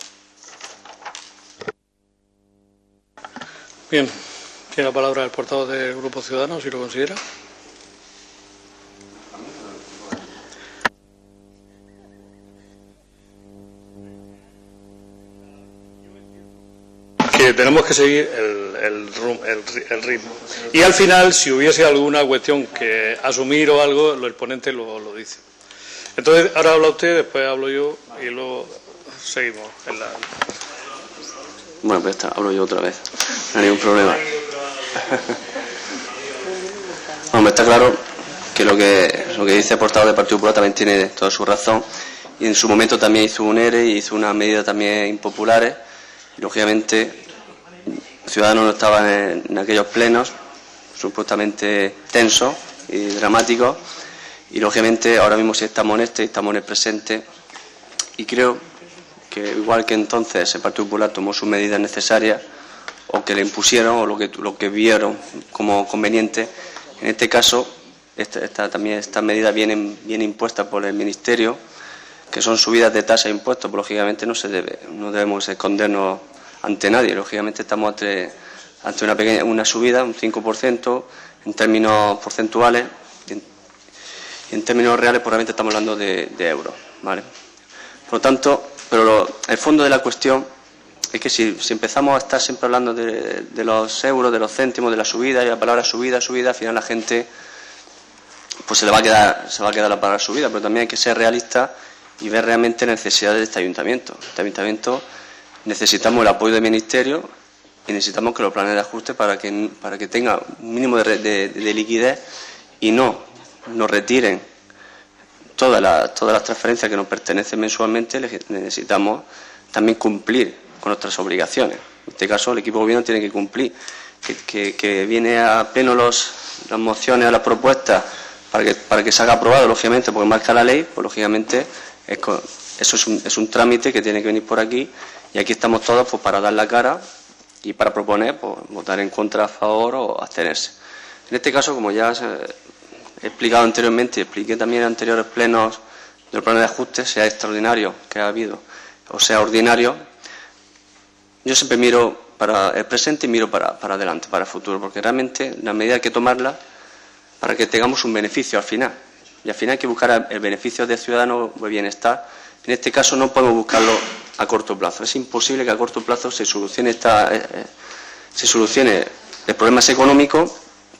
Bien, tiene la palabra el portavoz del Grupo Ciudadanos, si lo considera. Que tenemos que seguir el, el, el, el ritmo. Y al final, si hubiese alguna cuestión que asumir o algo, el ponente lo, lo dice. Entonces, ahora habla usted, después hablo yo y luego seguimos en la... Bueno, pues está, hablo yo otra vez. No hay ningún problema. Hombre, está claro que lo que lo que dice el portavoz del Partido Popular también tiene toda su razón. Y en su momento también hizo un ERE y hizo unas medidas también impopulares. Y, lógicamente, Ciudadanos no estaban en, en aquellos plenos supuestamente tensos y dramáticos. Y, lógicamente, ahora mismo sí estamos en este, estamos en el presente. Y creo que, igual que entonces el Partido Popular tomó sus medidas necesarias, o que le impusieron, o lo que, lo que vieron como conveniente, en este caso, esta, esta, también estas medidas vienen, vienen impuestas por el Ministerio, que son subidas de tasa e impuestos, pues lógicamente no se debe, no debemos escondernos ante nadie. Lógicamente estamos ante, ante una pequeña una subida, un cinco por ciento en términos porcentuales, y en, y en términos reales probablemente estamos hablando de, de euros, ¿vale? Por lo tanto, pero lo, el fondo de la cuestión es que si, si empezamos a estar siempre hablando de, de los euros, de los céntimos, de la subida, y la palabra subida, subida, al final la gente pues se le va a quedar, se va a quedar la palabra subida, pero también hay que ser realista y ver realmente las necesidades de este ayuntamiento. Este ayuntamiento necesitamos el apoyo del Ministerio y necesitamos que los planes de ajuste para que, para que tenga un mínimo de, de, de liquidez y no nos retiren todas las, todas las transferencias que nos pertenecen mensualmente. Necesitamos también cumplir con nuestras obligaciones. En este caso, el equipo de gobierno tiene que cumplir, que, que, que viene a pleno los, las mociones, a las propuestas, para que, para que se haga aprobado, lógicamente, porque marca la ley, pues lógicamente es, eso es un, es un trámite que tiene que venir por aquí, y aquí estamos todos pues para dar la cara y para proponer pues, votar en contra, a favor o abstenerse. En este caso, como ya he explicado anteriormente y expliqué también en anteriores plenos del plan de ajuste, sea extraordinario que ha habido o sea ordinario, yo siempre miro para el presente y miro para, para adelante, para el futuro, porque realmente la medida hay que tomarla para que tengamos un beneficio al final. Y al final hay que buscar el beneficio del ciudadano, el bienestar. En este caso no podemos buscarlo a corto plazo. Es imposible que a corto plazo se solucione, esta, eh, se solucione el problema económico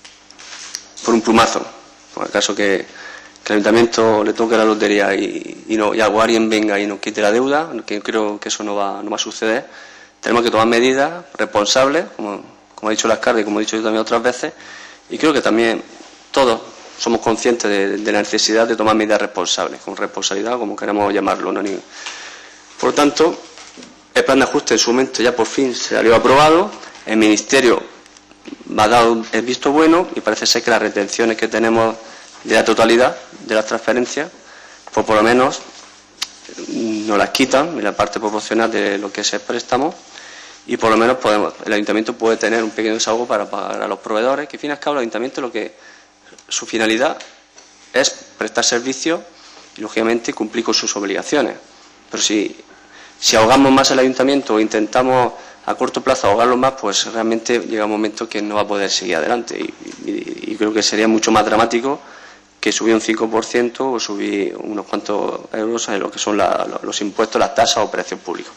por un plumazo. Por el caso que, que el ayuntamiento le toque la lotería y, y, no, y algo, alguien venga y nos quite la deuda, que creo que eso no va, no va a suceder. Tenemos que tomar medidas responsables, como, como ha dicho el alcalde y como he dicho yo también otras veces, y creo que también todos somos conscientes de, de la necesidad de tomar medidas responsables, con responsabilidad, como queramos llamarlo. ¿no? Por lo tanto, el plan de ajuste en su momento ya por fin se salió aprobado, el Ministerio va a dar el visto bueno y parece ser que las retenciones que tenemos de la totalidad de las transferencias, pues por lo menos nos las quitan en la parte proporcional de lo que es el préstamo y por lo menos podemos, el ayuntamiento puede tener un pequeño desahogo para pagar a los proveedores, que al fin y al cabo el ayuntamiento lo que su finalidad es prestar servicio y lógicamente cumplir con sus obligaciones. Pero si, si ahogamos más el ayuntamiento o intentamos a corto plazo ahogarlo más, pues realmente llega un momento que no va a poder seguir adelante y, y, y creo que sería mucho más dramático que subir un cinco por ciento o subir unos cuantos euros en lo que son la, los impuestos, las tasas o precios públicos.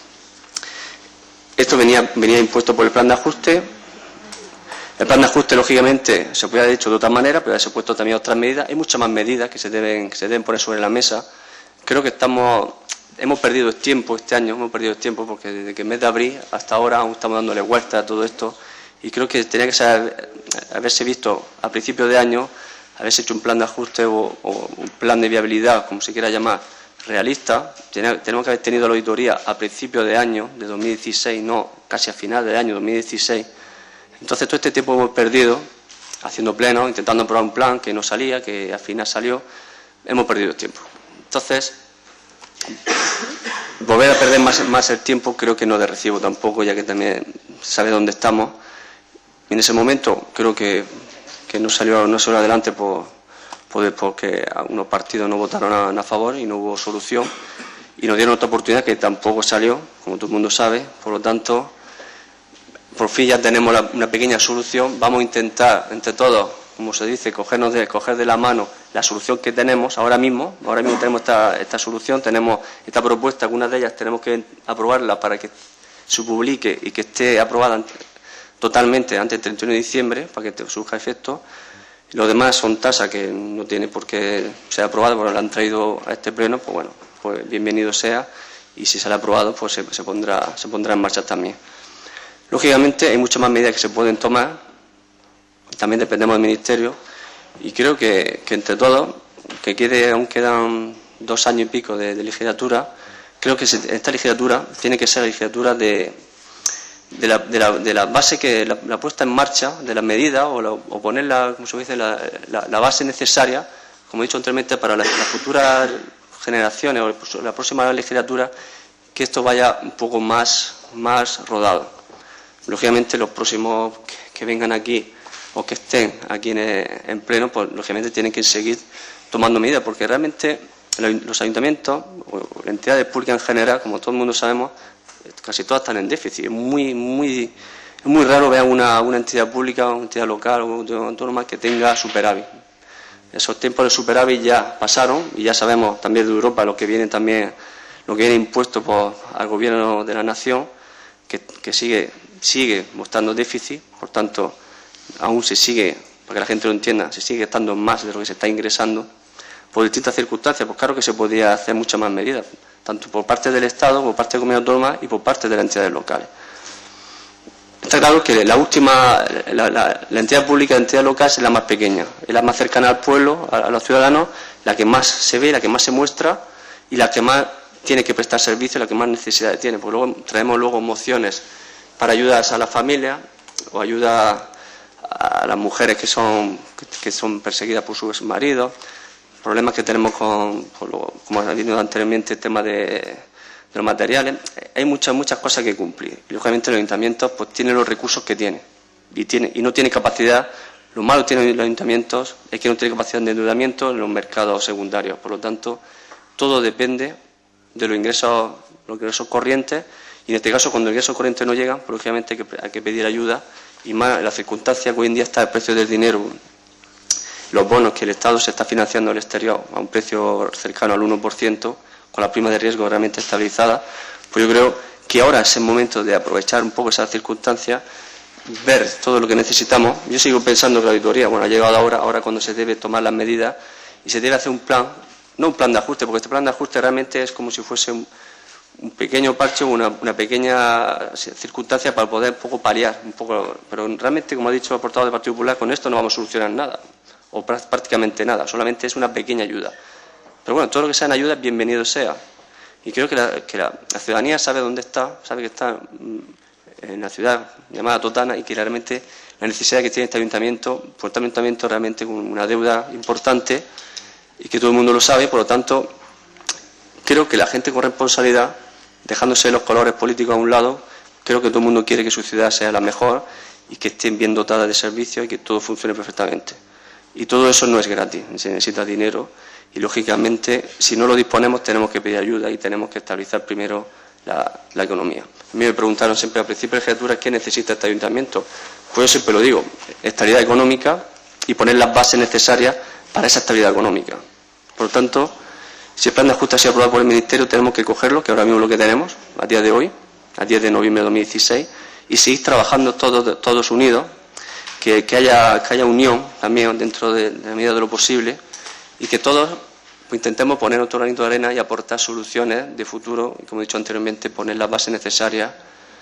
Esto venía, venía impuesto por el plan de ajuste. El plan de ajuste, lógicamente, se puede haber hecho de otra manera, pero se ha puesto también otras medidas. Hay muchas más medidas que se deben, que se deben poner sobre la mesa. Creo que estamos, hemos perdido el tiempo este año, hemos perdido el tiempo porque desde que el mes de abril hasta ahora aún estamos dándole vuelta a todo esto y creo que tenía que ser, haberse visto a principios de año, haberse hecho un plan de ajuste o, o un plan de viabilidad, como se quiera llamar, realista. Tenemos que haber tenido la auditoría a principios de año, de dos mil dieciséis, no casi a final del año dos mil dieciséis. Entonces todo este tiempo hemos perdido haciendo plenos, intentando aprobar un plan que no salía, que al final salió, hemos perdido tiempo. Entonces, volver a perder más, más el tiempo creo que no de recibo tampoco, ya que también sabe dónde estamos. Y en ese momento creo que, que no salió no salió adelante por, por, porque algunos partidos no votaron a, a favor y no hubo solución. Y nos dieron otra oportunidad que tampoco salió, como todo el mundo sabe. Por lo tanto, por fin ya tenemos la, una pequeña solución. Vamos a intentar, entre todos, como se dice, cogernos de, coger de la mano la solución que tenemos ahora mismo. Ahora mismo tenemos esta, esta solución, tenemos esta propuesta, algunas de ellas tenemos que aprobarla para que se publique y que esté aprobada totalmente antes del treinta y uno de diciembre, para que surja efecto. Los demás son tasas que no tiene por qué ser aprobadas, porque la han traído a este pleno, pues bueno, pues bienvenido sea, y si sale aprobado, pues se, se, pondrá, se pondrá en marcha también. Lógicamente hay muchas más medidas que se pueden tomar, también dependemos del Ministerio, y creo que, que entre todos, que quede, aún quedan dos años y pico de, de legislatura, creo que se, esta legislatura tiene que ser la legislatura de, de, la, de, la, de la base, que la, la puesta en marcha de las medidas, o, la, o poner la, como se dice, la, la, la base necesaria, como he dicho anteriormente, para las, las futuras generaciones o la próxima legislatura, que esto vaya un poco más, más rodado. Lógicamente los próximos que, que vengan aquí o que estén aquí en, en pleno, pues lógicamente tienen que seguir tomando medidas, porque realmente los ayuntamientos o entidades públicas en general, como todo el mundo sabemos, casi todas están en déficit. Es muy, muy, es muy raro ver una, una entidad pública, una entidad local o autónoma que tenga superávit. Esos tiempos de superávit ya pasaron y ya sabemos también de Europa lo que viene también, lo que viene impuesto por, al gobierno de la nación. que, que sigue, sigue mostrando déficit, por tanto, aún se sigue, para que la gente lo entienda, se sigue gastando más de lo que se está ingresando, por distintas circunstancias. Pues claro que se podía hacer muchas más medidas, tanto por parte del Estado, por parte de la comunidad autónoma y por parte de las entidades locales. Está claro que la última, la, la, la entidad pública, la entidad local es la más pequeña, es la más cercana al pueblo, a, a los ciudadanos, la que más se ve, la que más se muestra y la que más tiene que prestar servicio, la que más necesidades tiene. Porque luego traemos luego mociones para ayudas a la familia o ayuda a las mujeres que son, que son perseguidas por sus maridos, problemas que tenemos con, con lo, como ha dicho anteriormente, el tema de, de los materiales. Hay muchas muchas cosas que cumplir y lógicamente los ayuntamientos pues tienen los recursos que tienen y tiene y no tienen capacidad. Lo malo que tienen los ayuntamientos es que no tienen capacidad de endeudamiento en los mercados secundarios. Por lo tanto, todo depende de los ingresos, los ingresos corrientes, y en este caso cuando los ingresos corrientes no llegan, pues lógicamente hay que, hay que pedir ayuda, y más en la circunstancia que hoy en día está el precio del dinero, los bonos que el Estado se está financiando al exterior a un precio cercano al uno por ciento, con la prima de riesgo realmente estabilizada. Pues yo creo que ahora es el momento de aprovechar un poco esas circunstancias, ver todo lo que necesitamos. Yo sigo pensando que la auditoría, bueno, ha llegado ahora, ahora cuando se debe tomar las medidas y se debe hacer un plan, no un plan de ajuste, porque este plan de ajuste realmente es como si fuese un, un pequeño parche, una, una pequeña circunstancia para poder un poco paliar, un poco, pero realmente, como ha dicho el portavoz del Partido Popular, con esto no vamos a solucionar nada, o prácticamente nada, solamente es una pequeña ayuda. Pero bueno, todo lo que sean ayudas, bienvenido sea. Y creo que la, que la, la ciudadanía sabe dónde está, sabe que está en la ciudad llamada Totana y que realmente la necesidad que tiene este ayuntamiento, pues este ayuntamiento realmente con una deuda importante y que todo el mundo lo sabe. Por lo tanto, creo que la gente con responsabilidad, dejándose los colores políticos a un lado, creo que todo el mundo quiere que su ciudad sea la mejor y que estén bien dotada de servicios y que todo funcione perfectamente. Y todo eso no es gratis, se necesita dinero y, lógicamente, si no lo disponemos tenemos que pedir ayuda y tenemos que estabilizar primero la, la economía. A mí me preguntaron siempre al principio de legislatura qué necesita este ayuntamiento. Pues yo siempre lo digo, estabilidad económica y poner las bases necesarias para esa estabilidad económica. Por lo tanto, si el plan de ajuste ha sido aprobado por el Ministerio, tenemos que cogerlo, que ahora mismo es lo que tenemos, a día de hoy, a diez de noviembre de dos mil dieciséis, y seguir trabajando todos, todos unidos, que, que, haya, que haya unión también dentro de, de la medida de lo posible, y que todos pues, intentemos poner otro granito de arena y aportar soluciones de futuro, y como he dicho anteriormente, poner las bases necesarias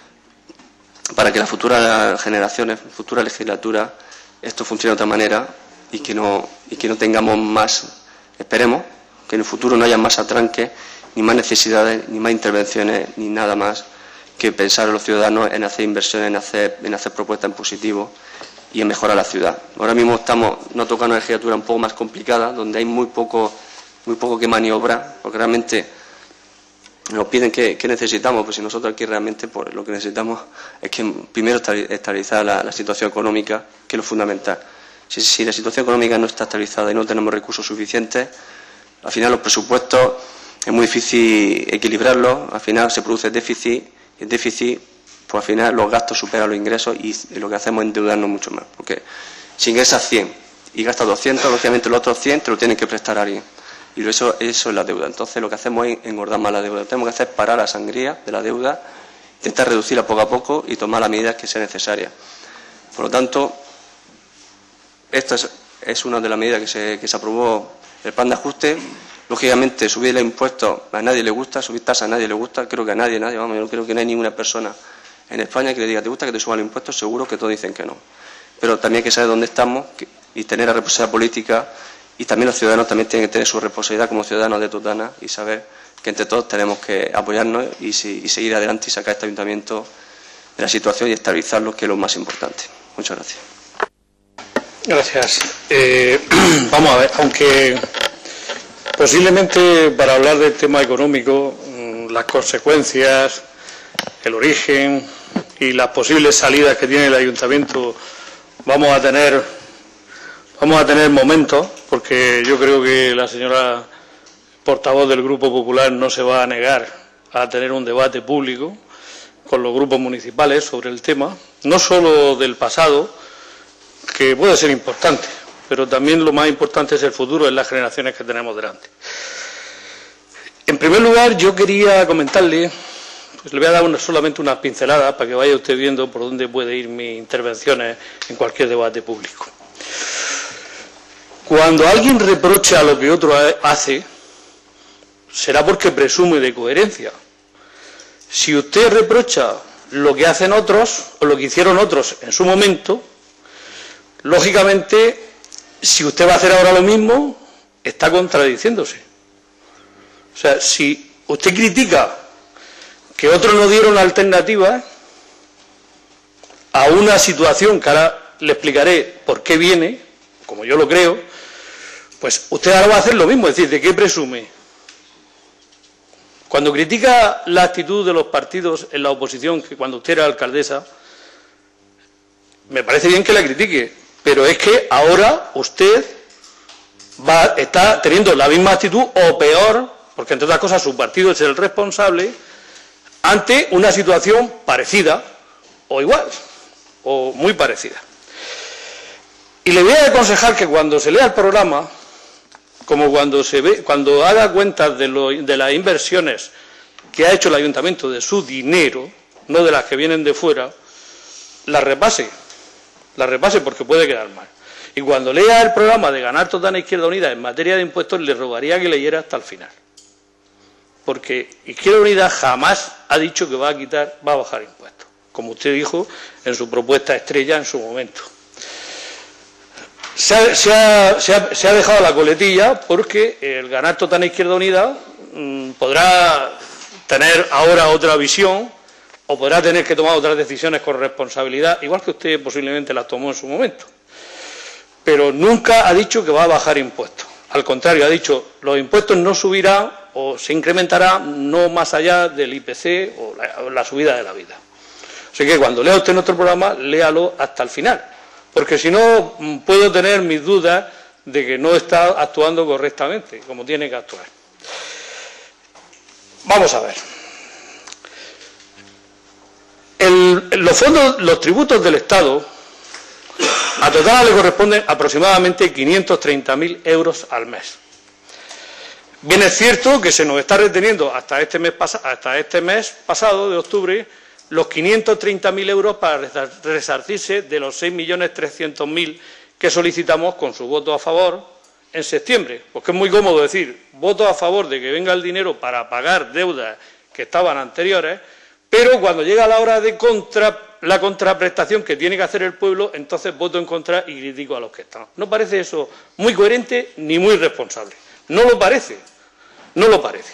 para que las futuras generaciones, futuras legislaturas, esto funcione de otra manera y que no, y que no tengamos más, esperemos, que en el futuro no haya más atranques, ni más necesidades, ni más intervenciones, ni nada más que pensar en los ciudadanos en hacer inversiones, en hacer, en hacer propuestas en positivo y en mejorar la ciudad. Ahora mismo estamos, nos toca una legislatura un poco más complicada, donde hay muy poco, muy poco que maniobrar, porque realmente nos piden qué necesitamos, pues si nosotros aquí realmente pues, lo que necesitamos es que primero estabilizar la, la situación económica, que es lo fundamental. Si, si la situación económica no está estabilizada y no tenemos recursos suficientes, al final los presupuestos es muy difícil equilibrarlos, al final se produce déficit, y el déficit, pues al final los gastos superan los ingresos y, y lo que hacemos es endeudarnos mucho más, porque si ingresas cien y gastas doscientos, lógicamente los otros cien te lo tienen que prestar a alguien, y eso, eso es la deuda. Entonces lo que hacemos es engordar más la deuda, tenemos que hacer parar la sangría de la deuda, intentar reducirla poco a poco y tomar las medidas que sean necesarias. Por lo tanto, esta es, es una de las medidas que se, que se aprobó el plan de ajuste. Lógicamente, subir el impuesto a nadie le gusta, subir tasas a nadie le gusta, creo que a nadie, nadie, vamos, yo no creo que no hay ninguna persona en España que le diga, ¿te gusta que te suban los impuestos? Seguro que todos dicen que no. Pero también hay que saber dónde estamos y tener la responsabilidad política, y también los ciudadanos también tienen que tener su responsabilidad como ciudadanos de Totana y saber que entre todos tenemos que apoyarnos y, y seguir adelante y sacar este ayuntamiento de la situación y estabilizarlo, que es lo más importante. Muchas gracias. Gracias. Eh, vamos a ver, aunque posiblemente para hablar del tema económico, las consecuencias, el origen y las posibles salidas que tiene el ayuntamiento, vamos a tener, vamos a tener momentos, porque yo creo que la señora portavoz del Grupo Popular no se va a negar a tener un debate público con los grupos municipales sobre el tema, no solo del pasado, que puede ser importante, pero también lo más importante es el futuro, es las generaciones que tenemos delante. En primer lugar, yo quería comentarle Pues le voy a dar una, solamente unas pinceladas para que vaya usted viendo por dónde puede ir mis intervenciones en cualquier debate público. Cuando alguien reprocha lo que otro hace, será porque presume de coherencia. Si usted reprocha lo que hacen otros o lo que hicieron otros en su momento, lógicamente, si usted va a hacer ahora lo mismo, está contradiciéndose. O sea, si usted critica que otros no dieron alternativas a una situación que ahora le explicaré por qué viene, como yo lo creo, pues usted ahora va a hacer lo mismo, es decir, ¿de qué presume? Cuando critica la actitud de los partidos en la oposición, que cuando usted era alcaldesa, me parece bien que la critique, pero es que ahora usted va, está teniendo la misma actitud o peor, porque entre otras cosas su partido es el responsable, ante una situación parecida o igual, o muy parecida. Y le voy a aconsejar que cuando se lea el programa, como cuando se ve, cuando haga cuentas de, lo, de las inversiones que ha hecho el ayuntamiento de su dinero, no de las que vienen de fuera, las repase, las repase porque puede quedar mal. Y cuando lea el programa de Ganar Totana Izquierda Unida en materia de impuestos, le rogaría que leyera hasta el final. Porque Izquierda Unida jamás ha dicho que va a quitar, va a bajar impuestos, como usted dijo en su propuesta estrella en su momento. Se ha, se, ha, se, ha, se ha dejado la coletilla porque el Ganar Totana Izquierda Unida mmm, podrá tener ahora otra visión o podrá tener que tomar otras decisiones con responsabilidad, igual que usted posiblemente las tomó en su momento. Pero nunca ha dicho que va a bajar impuestos. Al contrario, ha dicho los impuestos no subirán o se incrementará no más allá del I P C o la, o la subida de la vida. Así que cuando lea usted nuestro programa, léalo hasta el final. Porque si no, puedo tener mis dudas de que no está actuando correctamente, como tiene que actuar. Vamos a ver. El, los fondos, los tributos del Estado, a Totana le corresponden aproximadamente quinientos treinta mil euros al mes. Bien es cierto que se nos está reteniendo hasta este mes, hasta este mes pasado, de octubre, los quinientos treinta mil euros para resarcirse de los seis millones trescientos mil que solicitamos con su voto a favor en septiembre. Porque es muy cómodo decir, voto a favor de que venga el dinero para pagar deudas que estaban anteriores, pero cuando llega la hora de contra, la contraprestación que tiene que hacer el pueblo, entonces voto en contra y critico a los que están. No parece eso muy coherente ni muy responsable. No lo parece, no lo parece.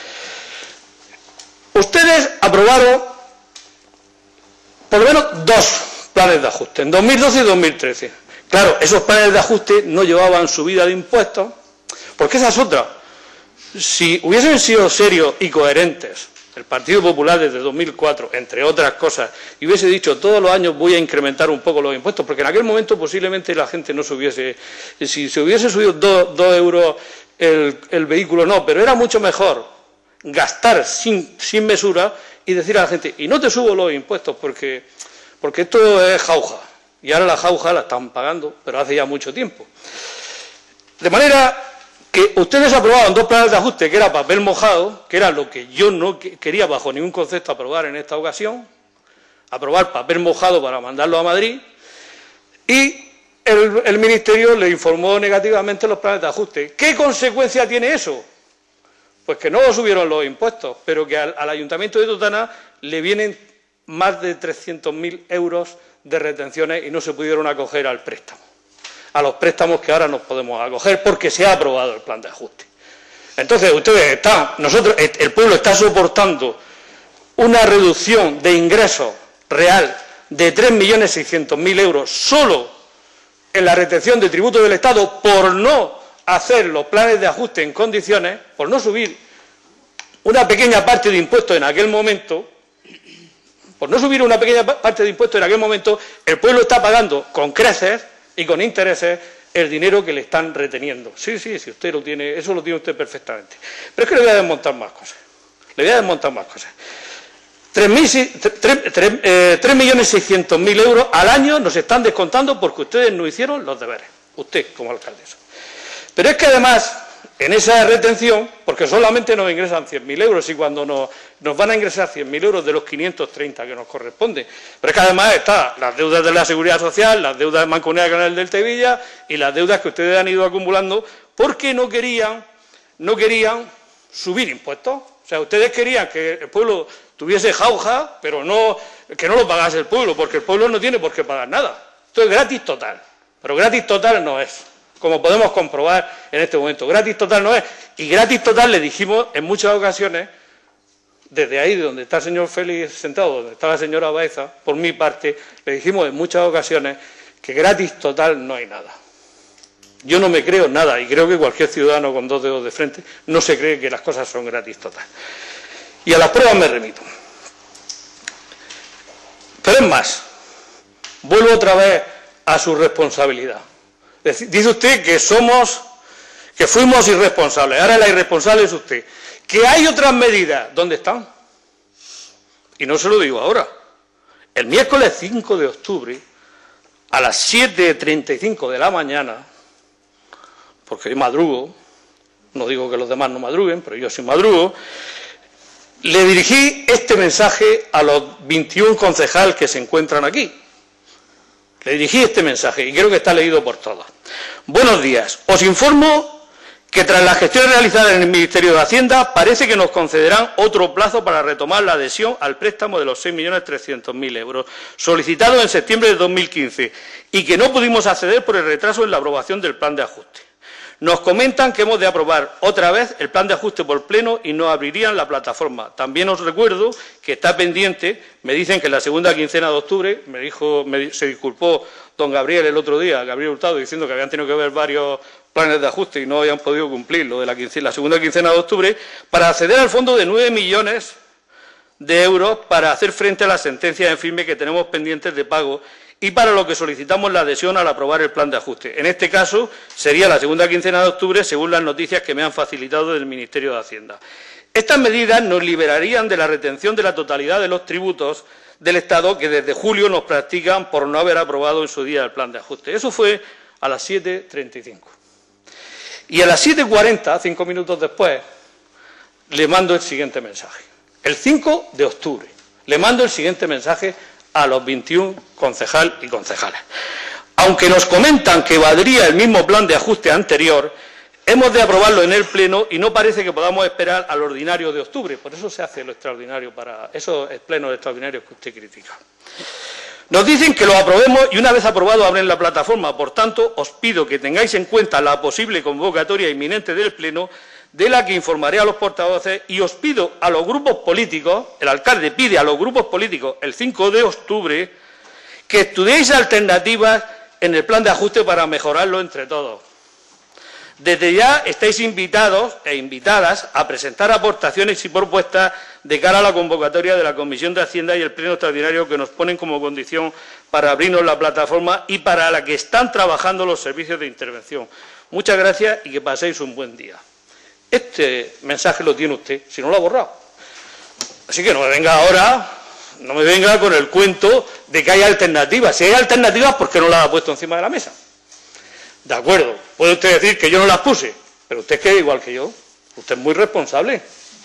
Ustedes aprobaron por lo menos dos planes de ajuste, en dos mil doce y dos mil trece. Claro, esos planes de ajuste no llevaban subida de impuestos, porque esa es otra. Si hubiesen sido serios y coherentes, el Partido Popular desde dos mil cuatro, entre otras cosas, y hubiese dicho todos los años voy a incrementar un poco los impuestos, porque en aquel momento posiblemente la gente no se hubiese, si se hubiese subido dos, dos euros el, el vehículo, no, pero era mucho mejor gastar sin, sin mesura y decir a la gente, y no te subo los impuestos porque, porque esto es jauja, y ahora la jauja la están pagando, pero hace ya mucho tiempo. De manera que ustedes aprobaban dos planes de ajuste, que era papel mojado, que era lo que yo no quería bajo ningún concepto aprobar en esta ocasión, aprobar papel mojado para mandarlo a Madrid, y el, el Ministerio le informó negativamente los planes de ajuste. ¿Qué consecuencia tiene eso? Pues que no subieron los impuestos, pero que al, al Ayuntamiento de Totana le vienen más de trescientos mil euros de retenciones y no se pudieron acoger al préstamo, a los préstamos que ahora nos podemos acoger porque se ha aprobado el plan de ajuste. Entonces, ustedes están, nosotros, el pueblo está soportando una reducción de ingresos real de tres millones seiscientos mil euros solo en la retención de tributos del Estado por no hacer los planes de ajuste en condiciones, por no subir una pequeña parte de impuestos en aquel momento, por no subir una pequeña parte de impuestos en aquel momento, el pueblo está pagando con creces y con intereses el dinero que le están reteniendo. Sí, sí, si usted lo tiene, eso lo tiene usted perfectamente. Pero es que le voy a desmontar más cosas. Le voy a desmontar más cosas. tres millones seiscientos mil euros al año nos están descontando porque ustedes no hicieron los deberes. Usted, como alcaldesa. Pero es que además, en esa retención, porque solamente nos ingresan cien mil euros y cuando nos, nos van a ingresar cien mil euros de los quinientos treinta que nos corresponde. Pero es que además está las deudas de la Seguridad Social, las deudas de Mancomunidad de Canal del Tevilla y las deudas que ustedes han ido acumulando porque no querían, no querían subir impuestos. O sea, ustedes querían que el pueblo tuviese jauja, pero no que no lo pagase el pueblo, porque el pueblo no tiene por qué pagar nada. Esto es gratis total, pero gratis total no es. Como podemos comprobar en este momento. Gratis total no es. Y gratis total le dijimos en muchas ocasiones, desde ahí donde está el señor Félix sentado, donde está la señora Baeza, por mi parte, le dijimos en muchas ocasiones que gratis total no hay nada. Yo no me creo nada y creo que cualquier ciudadano con dos dedos de frente no se cree que las cosas son gratis total. Y a las pruebas me remito. Pero es más, vuelvo otra vez a su responsabilidad. Dice usted que somos, que fuimos irresponsables, ahora la irresponsable es usted. Que hay otras medidas, ¿dónde están? Y no se lo digo ahora. El miércoles cinco de octubre, a las siete treinta y cinco de la mañana, porque yo madrugo, no digo que los demás no madruguen, pero yo sí madrugo, le dirigí este mensaje a los veintiún concejales que se encuentran aquí. Le dirigí este mensaje y creo que está leído por todos. Buenos días. Os informo que tras las gestiones realizadas en el Ministerio de Hacienda parece que nos concederán otro plazo para retomar la adhesión al préstamo de los seis millones trescientos mil euros solicitado en septiembre de dos mil quince y que no pudimos acceder por el retraso en la aprobación del plan de ajuste. Nos comentan que hemos de aprobar otra vez el plan de ajuste por pleno y nos abrirían la plataforma. También os recuerdo que está pendiente, me dicen que en la segunda quincena de octubre, me dijo, me, se disculpó don Gabriel el otro día, Gabriel Hurtado, diciendo que habían tenido que ver varios planes de ajuste y no habían podido cumplir lo de la, quincena, la segunda quincena de octubre, para acceder al fondo de nueve millones de euros para hacer frente a las sentencias en firme que tenemos pendientes de pago y para lo que solicitamos la adhesión al aprobar el plan de ajuste. En este caso, sería la segunda quincena de octubre, según las noticias que me han facilitado del Ministerio de Hacienda. Estas medidas nos liberarían de la retención de la totalidad de los tributos del Estado que desde julio nos practican por no haber aprobado en su día el plan de ajuste. Eso fue a las siete treinta y cinco. Y a las siete cuarenta, cinco minutos después, le mando el siguiente mensaje. El cinco de octubre, le mando el siguiente mensaje a los veintiún concejales y concejales. Aunque nos comentan que valdría el mismo plan de ajuste anterior, hemos de aprobarlo en el Pleno y no parece que podamos esperar al ordinario de octubre. Por eso se hace lo extraordinario, para esos plenos extraordinarios que usted critica. Nos dicen que lo aprobemos y una vez aprobado abren la plataforma. Por tanto, os pido que tengáis en cuenta la posible convocatoria inminente del Pleno, de la que informaré a los portavoces, y os pido a los grupos políticos, el alcalde pide a los grupos políticos el cinco de octubre, que estudiéis alternativas en el plan de ajuste para mejorarlo entre todos. Desde ya estáis invitados e invitadas a presentar aportaciones y propuestas de cara a la convocatoria de la Comisión de Hacienda y el Pleno Extraordinario que nos ponen como condición para abrirnos la plataforma y para la que están trabajando los servicios de intervención. Muchas gracias y que paséis un buen día. Este mensaje lo tiene usted, si no lo ha borrado. Así que no me venga ahora, no me venga con el cuento de que hay alternativas. Si hay alternativas, ¿por qué no las ha puesto encima de la mesa? De acuerdo, puede usted decir que yo no las puse, pero usted es que es igual que yo. Usted es muy responsable.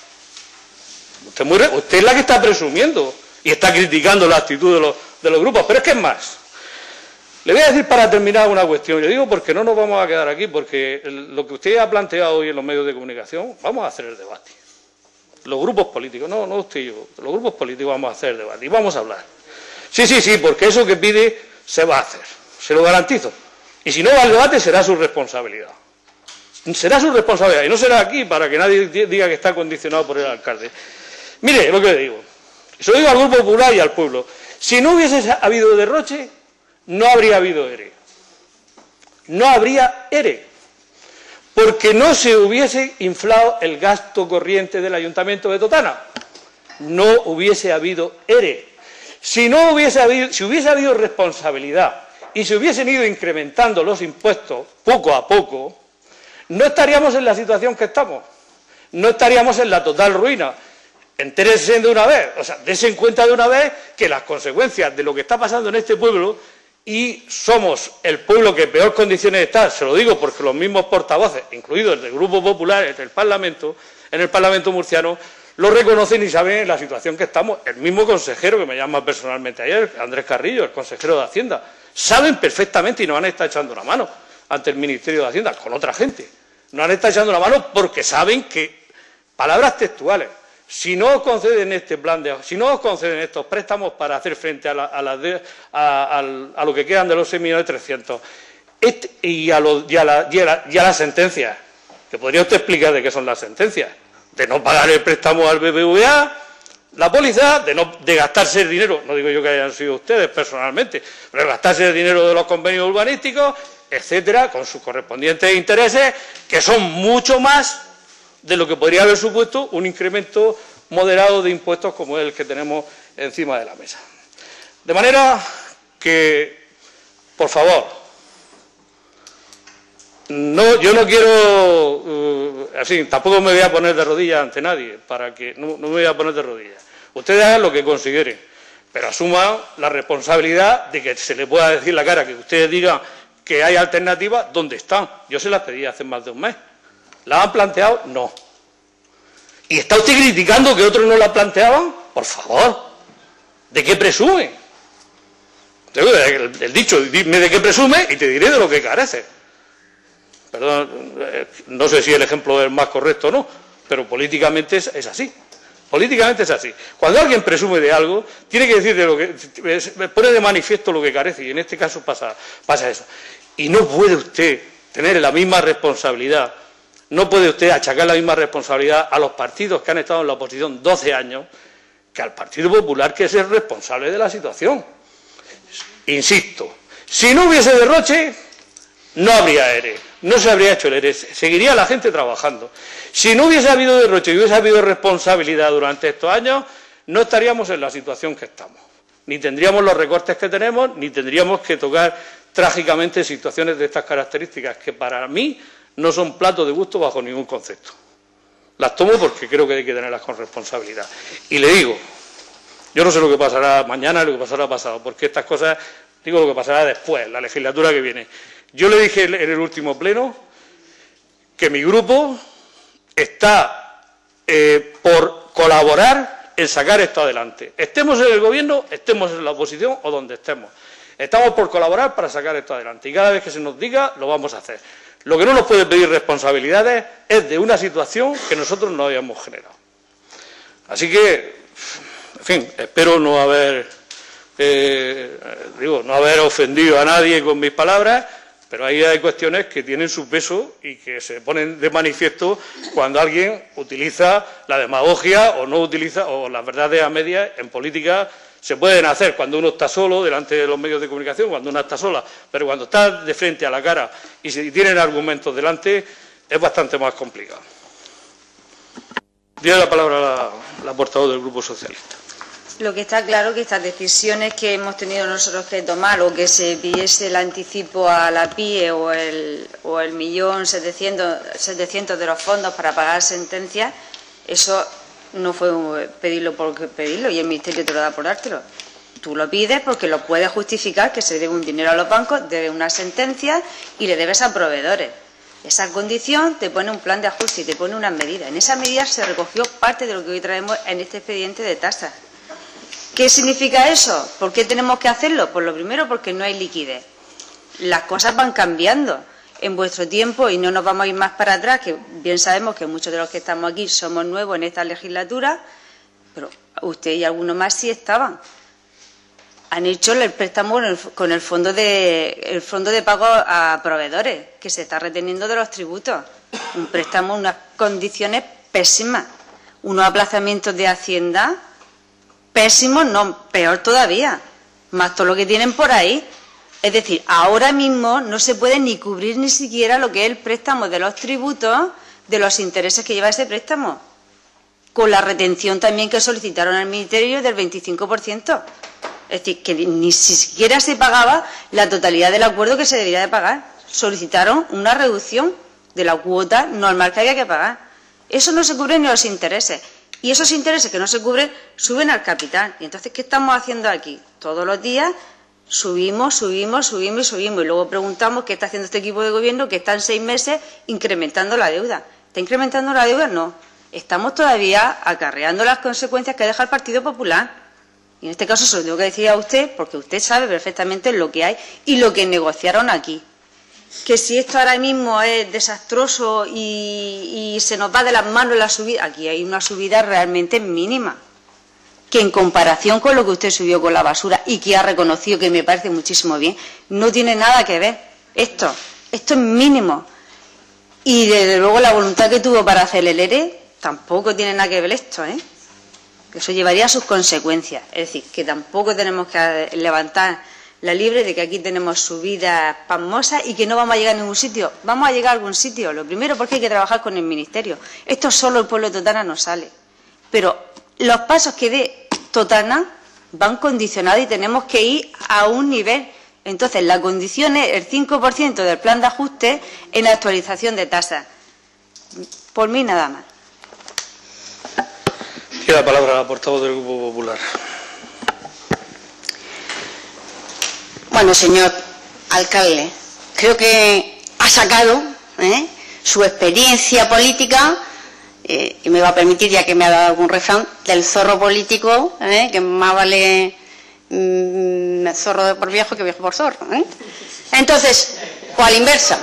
Usted es, muy re... usted es la que está presumiendo y está criticando la actitud de los, de los grupos. Pero es que es más. Le voy a decir para terminar una cuestión. Yo digo porque no nos vamos a quedar aquí, porque el, lo que usted ha planteado hoy en los medios de comunicación, vamos a hacer el debate. Los grupos políticos, no, no usted y yo, los grupos políticos vamos a hacer el debate y vamos a hablar. Sí, sí, sí, porque eso que pide se va a hacer, se lo garantizo. Y si no va al debate será su responsabilidad. Será su responsabilidad y no será aquí para que nadie diga que está condicionado por el alcalde. Mire lo que le digo, se lo digo al Grupo Popular y al pueblo. Si no hubiese habido derroche, no habría habido ERE. No habría ERE. Porque no se hubiese inflado el gasto corriente del Ayuntamiento de Totana. No hubiese habido ERE. Si no hubiese habido, si hubiese habido responsabilidad y se hubiesen ido incrementando los impuestos poco a poco, no estaríamos en la situación que estamos. No estaríamos en la total ruina. Entérense de una vez, o sea, dense en cuenta de una vez que las consecuencias de lo que está pasando en este pueblo y somos el pueblo que en peor condiciones está, se lo digo porque los mismos portavoces, incluidos el del Grupo Popular, el del Parlamento, en el Parlamento murciano, lo reconocen y saben la situación que estamos. El mismo consejero que me llama personalmente ayer, Andrés Carrillo, el consejero de Hacienda, saben perfectamente y nos han estado echando una mano ante el Ministerio de Hacienda, con otra gente. Nos han estado echando una mano porque saben que, palabras textuales, si no os conceden este plan de, si no os conceden estos préstamos para hacer frente a, la, a, la de, a, a, a lo que quedan de los seis millones trescientos este, y, a lo, y, a la, y, a la, y a las sentencias, que podría usted explicar de qué son las sentencias, de no pagar el préstamo al B B V A, la póliza, de, no, de gastarse el dinero, no digo yo que hayan sido ustedes personalmente, pero de gastarse el dinero de los convenios urbanísticos, etcétera, con sus correspondientes intereses, que son mucho más de lo que podría haber supuesto un incremento moderado de impuestos como el que tenemos encima de la mesa. De manera que, por favor, no, yo no quiero, uh, así, tampoco me voy a poner de rodillas ante nadie, para que no, no me voy a poner de rodillas. Ustedes hagan lo que consideren, pero asuman la responsabilidad de que se les pueda decir la cara, que ustedes digan que hay alternativas, ¿dónde están? Yo se las pedí hace más de un mes. ¿La han planteado? No. ¿Y está usted criticando que otros no la planteaban? Por favor, ¿de qué presume? El, el dicho, dime de qué presume y te diré de lo que carece. Perdón, no sé si el ejemplo es más correcto o no, pero políticamente es, es así. Políticamente es así. Cuando alguien presume de algo, tiene que decir de lo que pone de manifiesto lo que carece, y en este caso pasa, pasa eso. Y no puede usted tener la misma responsabilidad, no puede usted achacar la misma responsabilidad a los partidos que han estado en la oposición doce años que al Partido Popular, que es el responsable de la situación. Insisto, si no hubiese derroche, no habría E R E, no se habría hecho el E R E, seguiría la gente trabajando. Si no hubiese habido derroche y hubiese habido responsabilidad durante estos años, no estaríamos en la situación que estamos. Ni tendríamos los recortes que tenemos, ni tendríamos que tocar trágicamente situaciones de estas características, que para mí no son platos de gusto bajo ningún concepto. Las tomo porque creo que hay que tenerlas con responsabilidad. Y le digo, yo no sé lo que pasará mañana, lo que pasará pasado, porque estas cosas, digo lo que pasará después, la legislatura que viene. Yo le dije en el último pleno que mi grupo está eh, por colaborar en sacar esto adelante. Estemos en el gobierno, estemos en la oposición o donde estemos. Estamos por colaborar para sacar esto adelante y cada vez que se nos diga lo vamos a hacer. Lo que no nos puede pedir responsabilidades es de una situación que nosotros no habíamos generado. Así que, en fin, espero no haber, eh, digo, no haber ofendido a nadie con mis palabras, pero ahí hay cuestiones que tienen su peso y que se ponen de manifiesto cuando alguien utiliza la demagogia o no utiliza, o las verdades a medias en política. Se pueden hacer cuando uno está solo delante de los medios de comunicación, cuando uno está sola, pero cuando está de frente a la cara y se tienen argumentos delante, es bastante más complicado. Tiene la palabra la, la portavoz del Grupo Socialista. Lo que está claro es que estas decisiones que hemos tenido nosotros que tomar, o que se pidiese el anticipo a la P I E o el, o el millón setecientos, setecientos de los fondos para pagar sentencias, eso no fue pedirlo por pedirlo y el Ministerio te lo da por dártelo. Tú lo pides porque lo puedes justificar, que se debe un dinero a los bancos, debe una sentencia y le debes a proveedores. Esa condición te pone un plan de ajuste y te pone unas medidas. En esas medidas se recogió parte de lo que hoy traemos en este expediente de tasas. ¿Qué significa eso? ¿Por qué tenemos que hacerlo? Pues lo primero, porque no hay liquidez. Las cosas van cambiando en vuestro tiempo y no nos vamos a ir más para atrás, que bien sabemos que muchos de los que estamos aquí somos nuevos en esta legislatura, pero usted y algunos más sí estaban. Han hecho el préstamo con el fondo de, el fondo de pago a proveedores, que se está reteniendo de los tributos. Un préstamo, unas condiciones pésimas, unos aplazamientos de Hacienda pésimos, no, peor todavía, más todo lo que tienen por ahí. Es decir, ahora mismo no se puede ni cubrir ni siquiera lo que es el préstamo de los tributos, de los intereses que lleva ese préstamo, con la retención también que solicitaron al Ministerio del veinticinco por ciento. Es decir, que ni siquiera se pagaba la totalidad del acuerdo que se debería de pagar. Solicitaron una reducción de la cuota normal que había que pagar. Eso no se cubre ni los intereses. Y esos intereses que no se cubren suben al capital. Y entonces, ¿qué estamos haciendo aquí? Todos los días Subimos, subimos, subimos y subimos. Y luego preguntamos qué está haciendo este equipo de gobierno que está en seis meses incrementando la deuda. ¿Está incrementando la deuda? No. Estamos todavía acarreando las consecuencias que deja el Partido Popular. Y en este caso se lo tengo que decir a usted porque usted sabe perfectamente lo que hay y lo que negociaron aquí. Que si esto ahora mismo es desastroso y, y se nos va de las manos la subida, aquí hay una subida realmente mínima, que en comparación con lo que usted subió con la basura y que ha reconocido, que me parece muchísimo bien, no tiene nada que ver. Esto, esto es mínimo. Y desde luego la voluntad que tuvo para hacer el E R E tampoco tiene nada que ver esto, ¿eh? Que eso llevaría a sus consecuencias. Es decir, que tampoco tenemos que levantar la libre de que aquí tenemos subidas pasmosas y que no vamos a llegar a ningún sitio. Vamos a llegar a algún sitio. Lo primero porque hay que trabajar con el Ministerio. Esto solo el pueblo de Totana no sale. Pero los pasos que dé Totana van condicionados y tenemos que ir a un nivel. Entonces, la condición es el cinco por ciento del plan de ajuste en la actualización de tasas. Por mí, nada más. Tiene la palabra la portavoz del Grupo Popular. Bueno, señor alcalde, creo que ha sacado ¿eh? su experiencia política, eh, y me va a permitir, ya que me ha dado algún refrán, del zorro político, ¿eh? que más vale mmm, zorro por viejo que viejo por zorro. ¿eh? Entonces, o a la inversa.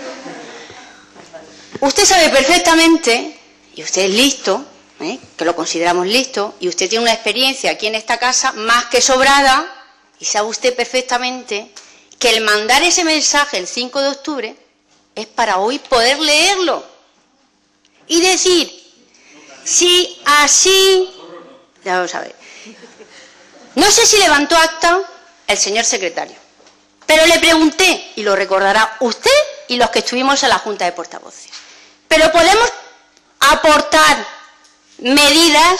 Usted sabe perfectamente, y usted es listo, ¿eh? que lo consideramos listo, y usted tiene una experiencia aquí en esta casa más que sobrada, y sabe usted perfectamente que el mandar ese mensaje el cinco de octubre es para hoy poder leerlo y decir, si así, ya lo sabe. No sé si levantó acta el señor secretario, pero le pregunté, y lo recordará usted y los que estuvimos en la Junta de Portavoces, pero podemos aportar medidas,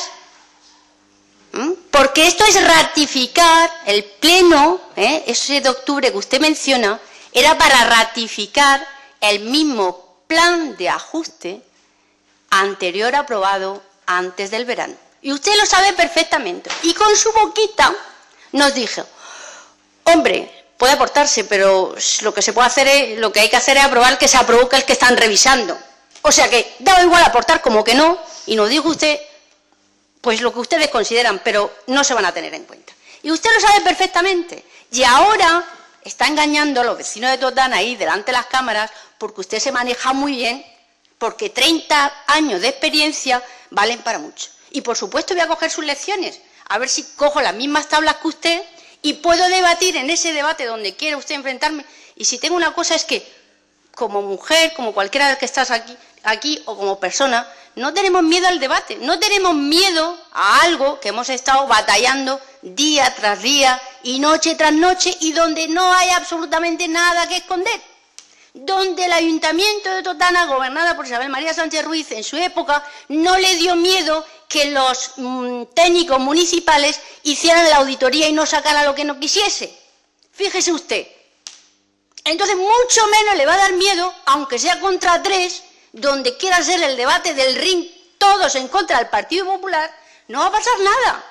¿m? porque esto es ratificar el pleno, ¿eh? ese de octubre que usted menciona, era para ratificar el mismo plan de ajuste anterior aprobado antes del verano. Y usted lo sabe perfectamente. Y con su boquita nos dijo, hombre, puede aportarse, pero lo que se puede hacer es, lo que hay que hacer es aprobar que se aprobó que el que están revisando. O sea que da igual aportar como que no, y nos dijo usted, pues lo que ustedes consideran, pero no se van a tener en cuenta. Y usted lo sabe perfectamente. Y ahora está engañando a los vecinos de Totana ahí delante de las cámaras, porque usted se maneja muy bien, porque treinta años de experiencia valen para mucho. Y por supuesto voy a coger sus lecciones, a ver si cojo las mismas tablas que usted y puedo debatir en ese debate donde quiera usted enfrentarme. Y si tengo una cosa es que, como mujer, como cualquiera de que estás aquí, aquí o como persona, no tenemos miedo al debate, no tenemos miedo a algo que hemos estado batallando día tras día y noche tras noche y donde no hay absolutamente nada que esconder. Donde el Ayuntamiento de Totana, gobernada por Isabel María Sánchez Ruiz en su época, no le dio miedo que los mmm, técnicos municipales hicieran la auditoría y no sacaran lo que no quisiese. Fíjese usted. Entonces, mucho menos le va a dar miedo, aunque sea contra tres, donde quiera ser el debate del ring, todos en contra del Partido Popular, no va a pasar nada.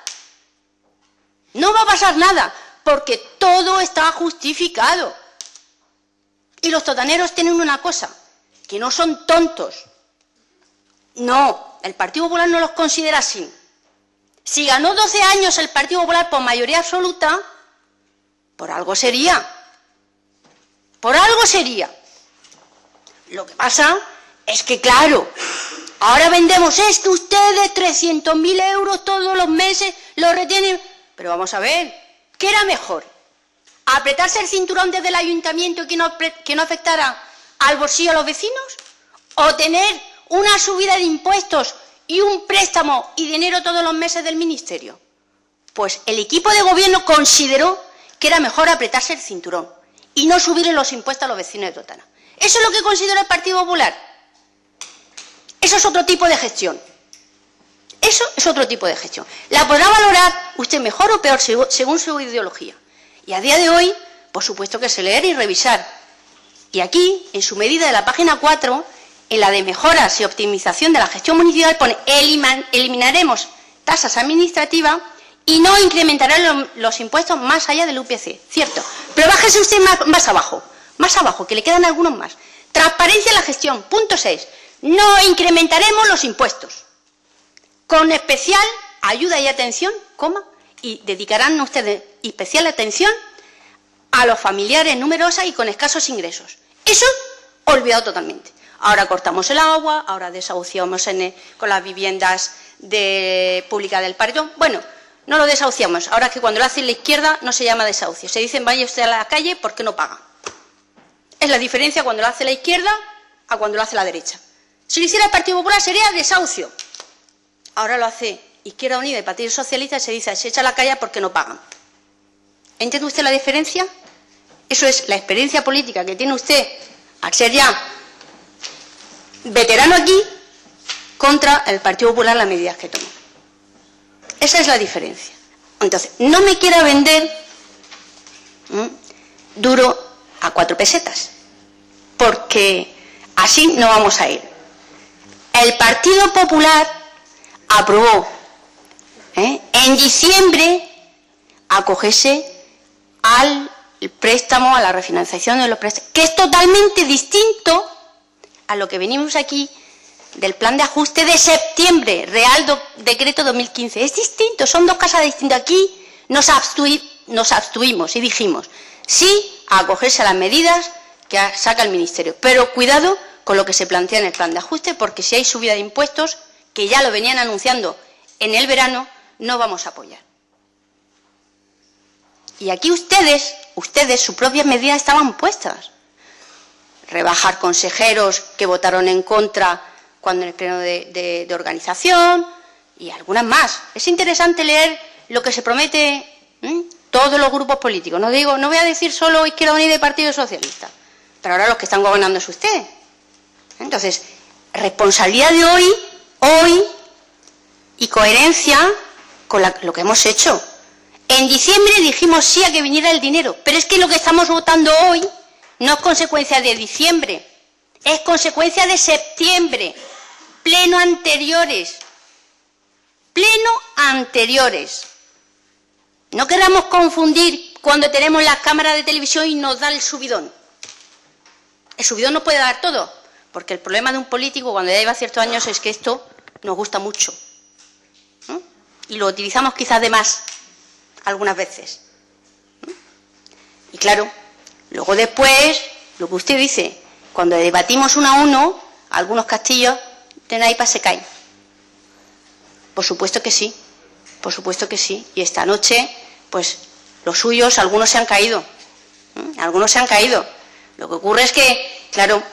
No va a pasar nada, porque todo está justificado. Y los totaneros tienen una cosa, que no son tontos. No, el Partido Popular no los considera así. Si ganó doce años el Partido Popular por mayoría absoluta, por algo sería. Por algo sería. Lo que pasa es que, claro, ahora vendemos esto, ustedes trescientos mil euros todos los meses, lo retienen. Pero vamos a ver, ¿qué era mejor? ¿Apretarse el cinturón desde el ayuntamiento y que no, que no afectara al bolsillo a los vecinos? ¿O tener una subida de impuestos y un préstamo y dinero todos los meses del ministerio? Pues el equipo de gobierno consideró que era mejor apretarse el cinturón y no subirle los impuestos a los vecinos de Totana. ¿Eso es lo que consideró el Partido Popular? Eso es otro tipo de gestión. Eso es otro tipo de gestión. La podrá valorar usted mejor o peor según su ideología. Y a día de hoy, por supuesto que se leer y revisar. Y aquí, en su medida de la página cuatro, en la de mejoras y optimización de la gestión municipal, pone eliminaremos tasas administrativas y no incrementará lo, los impuestos más allá del U P C, cierto. Pero bájese usted más, más abajo, más abajo, que le quedan algunos más. Transparencia en la gestión, punto seis. No incrementaremos los impuestos. Con especial ayuda y atención, coma, y dedicarán ustedes especial atención a los familiares numerosos y con escasos ingresos. Eso olvidado totalmente. Ahora cortamos el agua, ahora desahuciamos en el, con las viviendas de, públicas del Paredón. Bueno, no lo desahuciamos. Ahora que cuando lo hace la izquierda no se llama desahucio. Se dicen vaya usted a la calle porque no paga. Es la diferencia cuando lo hace la izquierda a cuando lo hace la derecha. Si lo hiciera el Partido Popular sería desahucio. Ahora lo hace Izquierda Unida y el Partido Socialista, se dice se echa a la calle porque no pagan. ¿Entiende usted la diferencia? Eso es la experiencia política que tiene usted al ser ya veterano aquí contra el Partido Popular las medidas que toma. Esa es la diferencia. Entonces, no me quiera vender ¿m? duro a cuatro pesetas, porque así no vamos a ir. El Partido Popular aprobó ¿eh? en diciembre acogerse al préstamo, a la refinanciación de los préstamos, que es totalmente distinto a lo que venimos aquí del plan de ajuste de septiembre, Real do, Decreto dos mil quince. Es distinto, son dos cosas distintas. Aquí nos, abstui, nos abstuimos y dijimos sí a acogerse a las medidas que saca el Ministerio, pero cuidado con lo que se plantea en el plan de ajuste, porque si hay subida de impuestos, que ya lo venían anunciando en el verano, no vamos a apoyar. Y aquí ustedes, ustedes, sus propias medidas estaban puestas. Rebajar consejeros que votaron en contra cuando en el pleno de, de, de organización y algunas más. Es interesante leer lo que se promete ¿eh? todos los grupos políticos. No digo, no voy a decir solo Izquierda Unida y Partido Socialista, pero ahora los que están gobernando es usted. Entonces, responsabilidad de hoy, hoy y coherencia con la, lo que hemos hecho. En diciembre dijimos sí a que viniera el dinero, pero es que lo que estamos votando hoy no es consecuencia de diciembre, es consecuencia de septiembre, pleno anteriores, pleno anteriores. No queramos confundir cuando tenemos las cámaras de televisión y nos da el subidón. El subidón no puede dar todo, porque el problema de un político cuando ya lleva ciertos años es que esto nos gusta mucho, ¿no? Y lo utilizamos quizás de más algunas veces. Y claro, luego después, lo que usted dice, cuando debatimos uno a uno, algunos castillos de naipas se caen. Por supuesto que sí, por supuesto que sí. Y esta noche, pues, los suyos, algunos se han caído. ¿eh? Algunos se han caído. Lo que ocurre es que, claro,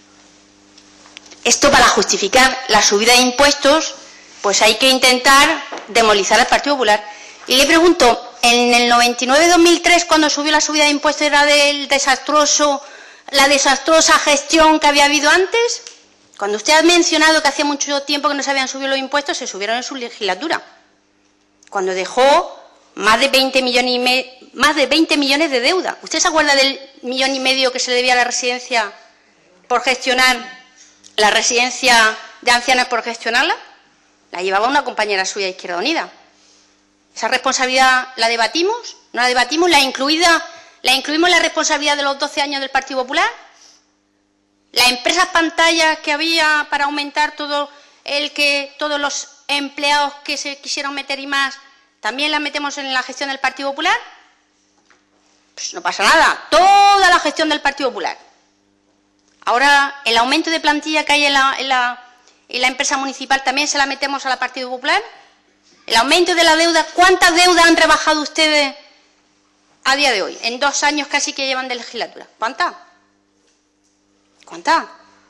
esto para justificar la subida de impuestos, pues hay que intentar demonizar al Partido Popular. Y le pregunto, en el noventa y nueve dos mil tres, cuando subió la subida de impuestos, ¿era del desastroso, la desastrosa gestión que había habido antes? Cuando usted ha mencionado que hacía mucho tiempo que no se habían subido los impuestos, se subieron en su legislatura. Cuando dejó más de veinte millones, y me, más de veinte millones de deuda. ¿Usted se acuerda del millón y medio que se le debía a la residencia por gestionar, la residencia de ancianos por gestionarla? La llevaba una compañera suya de Izquierda Unida. ¿Esa responsabilidad la debatimos? ¿No la debatimos? ¿La, incluida, ¿La incluimos en la responsabilidad de los doce años del Partido Popular? ¿Las empresas pantallas que había para aumentar todo el que todos los empleados que se quisieron meter y más, también las metemos en la gestión del Partido Popular? Pues no pasa nada, toda la gestión del Partido Popular. Ahora, el aumento de plantilla que hay en la, en la, en la empresa municipal también se la metemos al Partido Popular. El aumento de la deuda, ¿cuántas deudas han rebajado ustedes a día de hoy? En dos años casi que llevan de legislatura. ¿Cuántas? ¿Cuántas?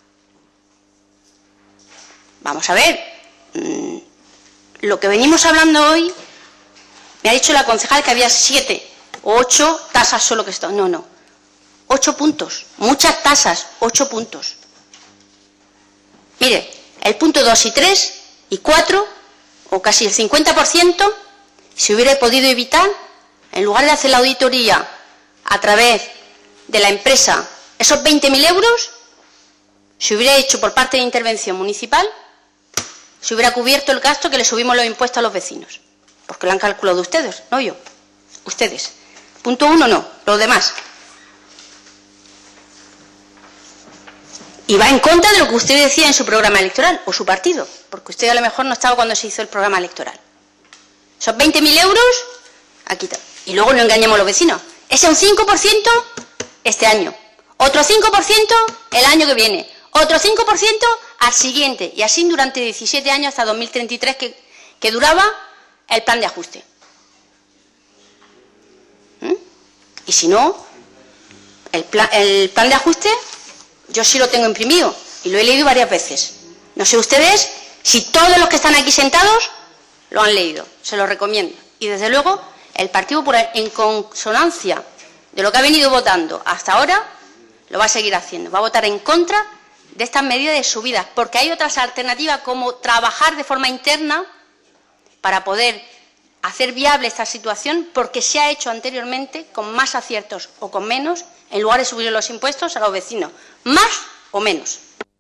Vamos a ver. Mmm, lo que venimos hablando hoy, me ha dicho la concejal que había siete o ocho tasas solo que esto. No, no. Ocho puntos. Muchas tasas, ocho puntos. Mire, el punto dos y tres y cuatro, o casi el cincuenta por ciento, se hubiera podido evitar, en lugar de hacer la auditoría a través de la empresa, esos veinte mil euros, se hubiera hecho por parte de intervención municipal, se hubiera cubierto el gasto que le subimos los impuestos a los vecinos. porque lo han calculado ustedes, no yo, ustedes. Punto uno no, los demás. Y va en contra de lo que usted decía en su programa electoral, o su partido, porque usted a lo mejor no estaba cuando se hizo el programa electoral. Esos veinte mil euros, aquí está. Y luego no engañemos a los vecinos. Ese es un cinco por ciento este año, otro cinco por ciento el año que viene, otro cinco por ciento al siguiente, y así durante diecisiete años hasta dos mil treinta y tres que, que duraba el plan de ajuste. ¿Mm? Y si no, el plan, el plan de ajuste yo sí lo tengo imprimido y lo he leído varias veces. No sé ustedes si todos los que están aquí sentados lo han leído, se lo recomiendo. Y desde luego el Partido Popular, en consonancia de lo que ha venido votando hasta ahora, lo va a seguir haciendo. Va a votar en contra de estas medidas de subidas, porque hay otras alternativas como trabajar de forma interna para poder hacer viable esta situación, porque se ha hecho anteriormente con más aciertos o con menos, en lugar de subir los impuestos a los vecinos, más o menos.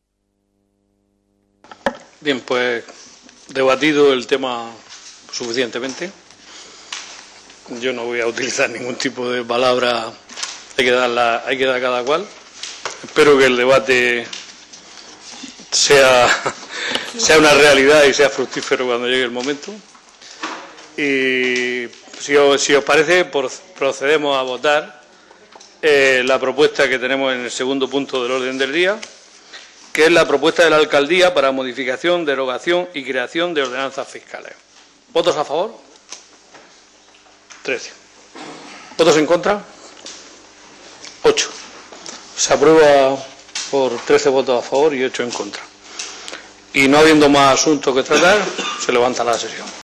Bien, pues debatido el tema suficientemente. Yo no voy a utilizar ningún tipo de palabra, hay que darla, hay que dar a cada cual. Espero que el debate sea, sea una realidad y sea fructífero cuando llegue el momento. Y si os, si os parece, procedemos a votar eh, la propuesta que tenemos en el segundo punto del orden del día, que es la propuesta de la Alcaldía para modificación, derogación y creación de ordenanzas fiscales. ¿Votos a favor? trece. ¿Votos en contra? ocho. Se aprueba por trece votos a favor y ocho en contra. Y no habiendo más asuntos que tratar, se levanta la sesión.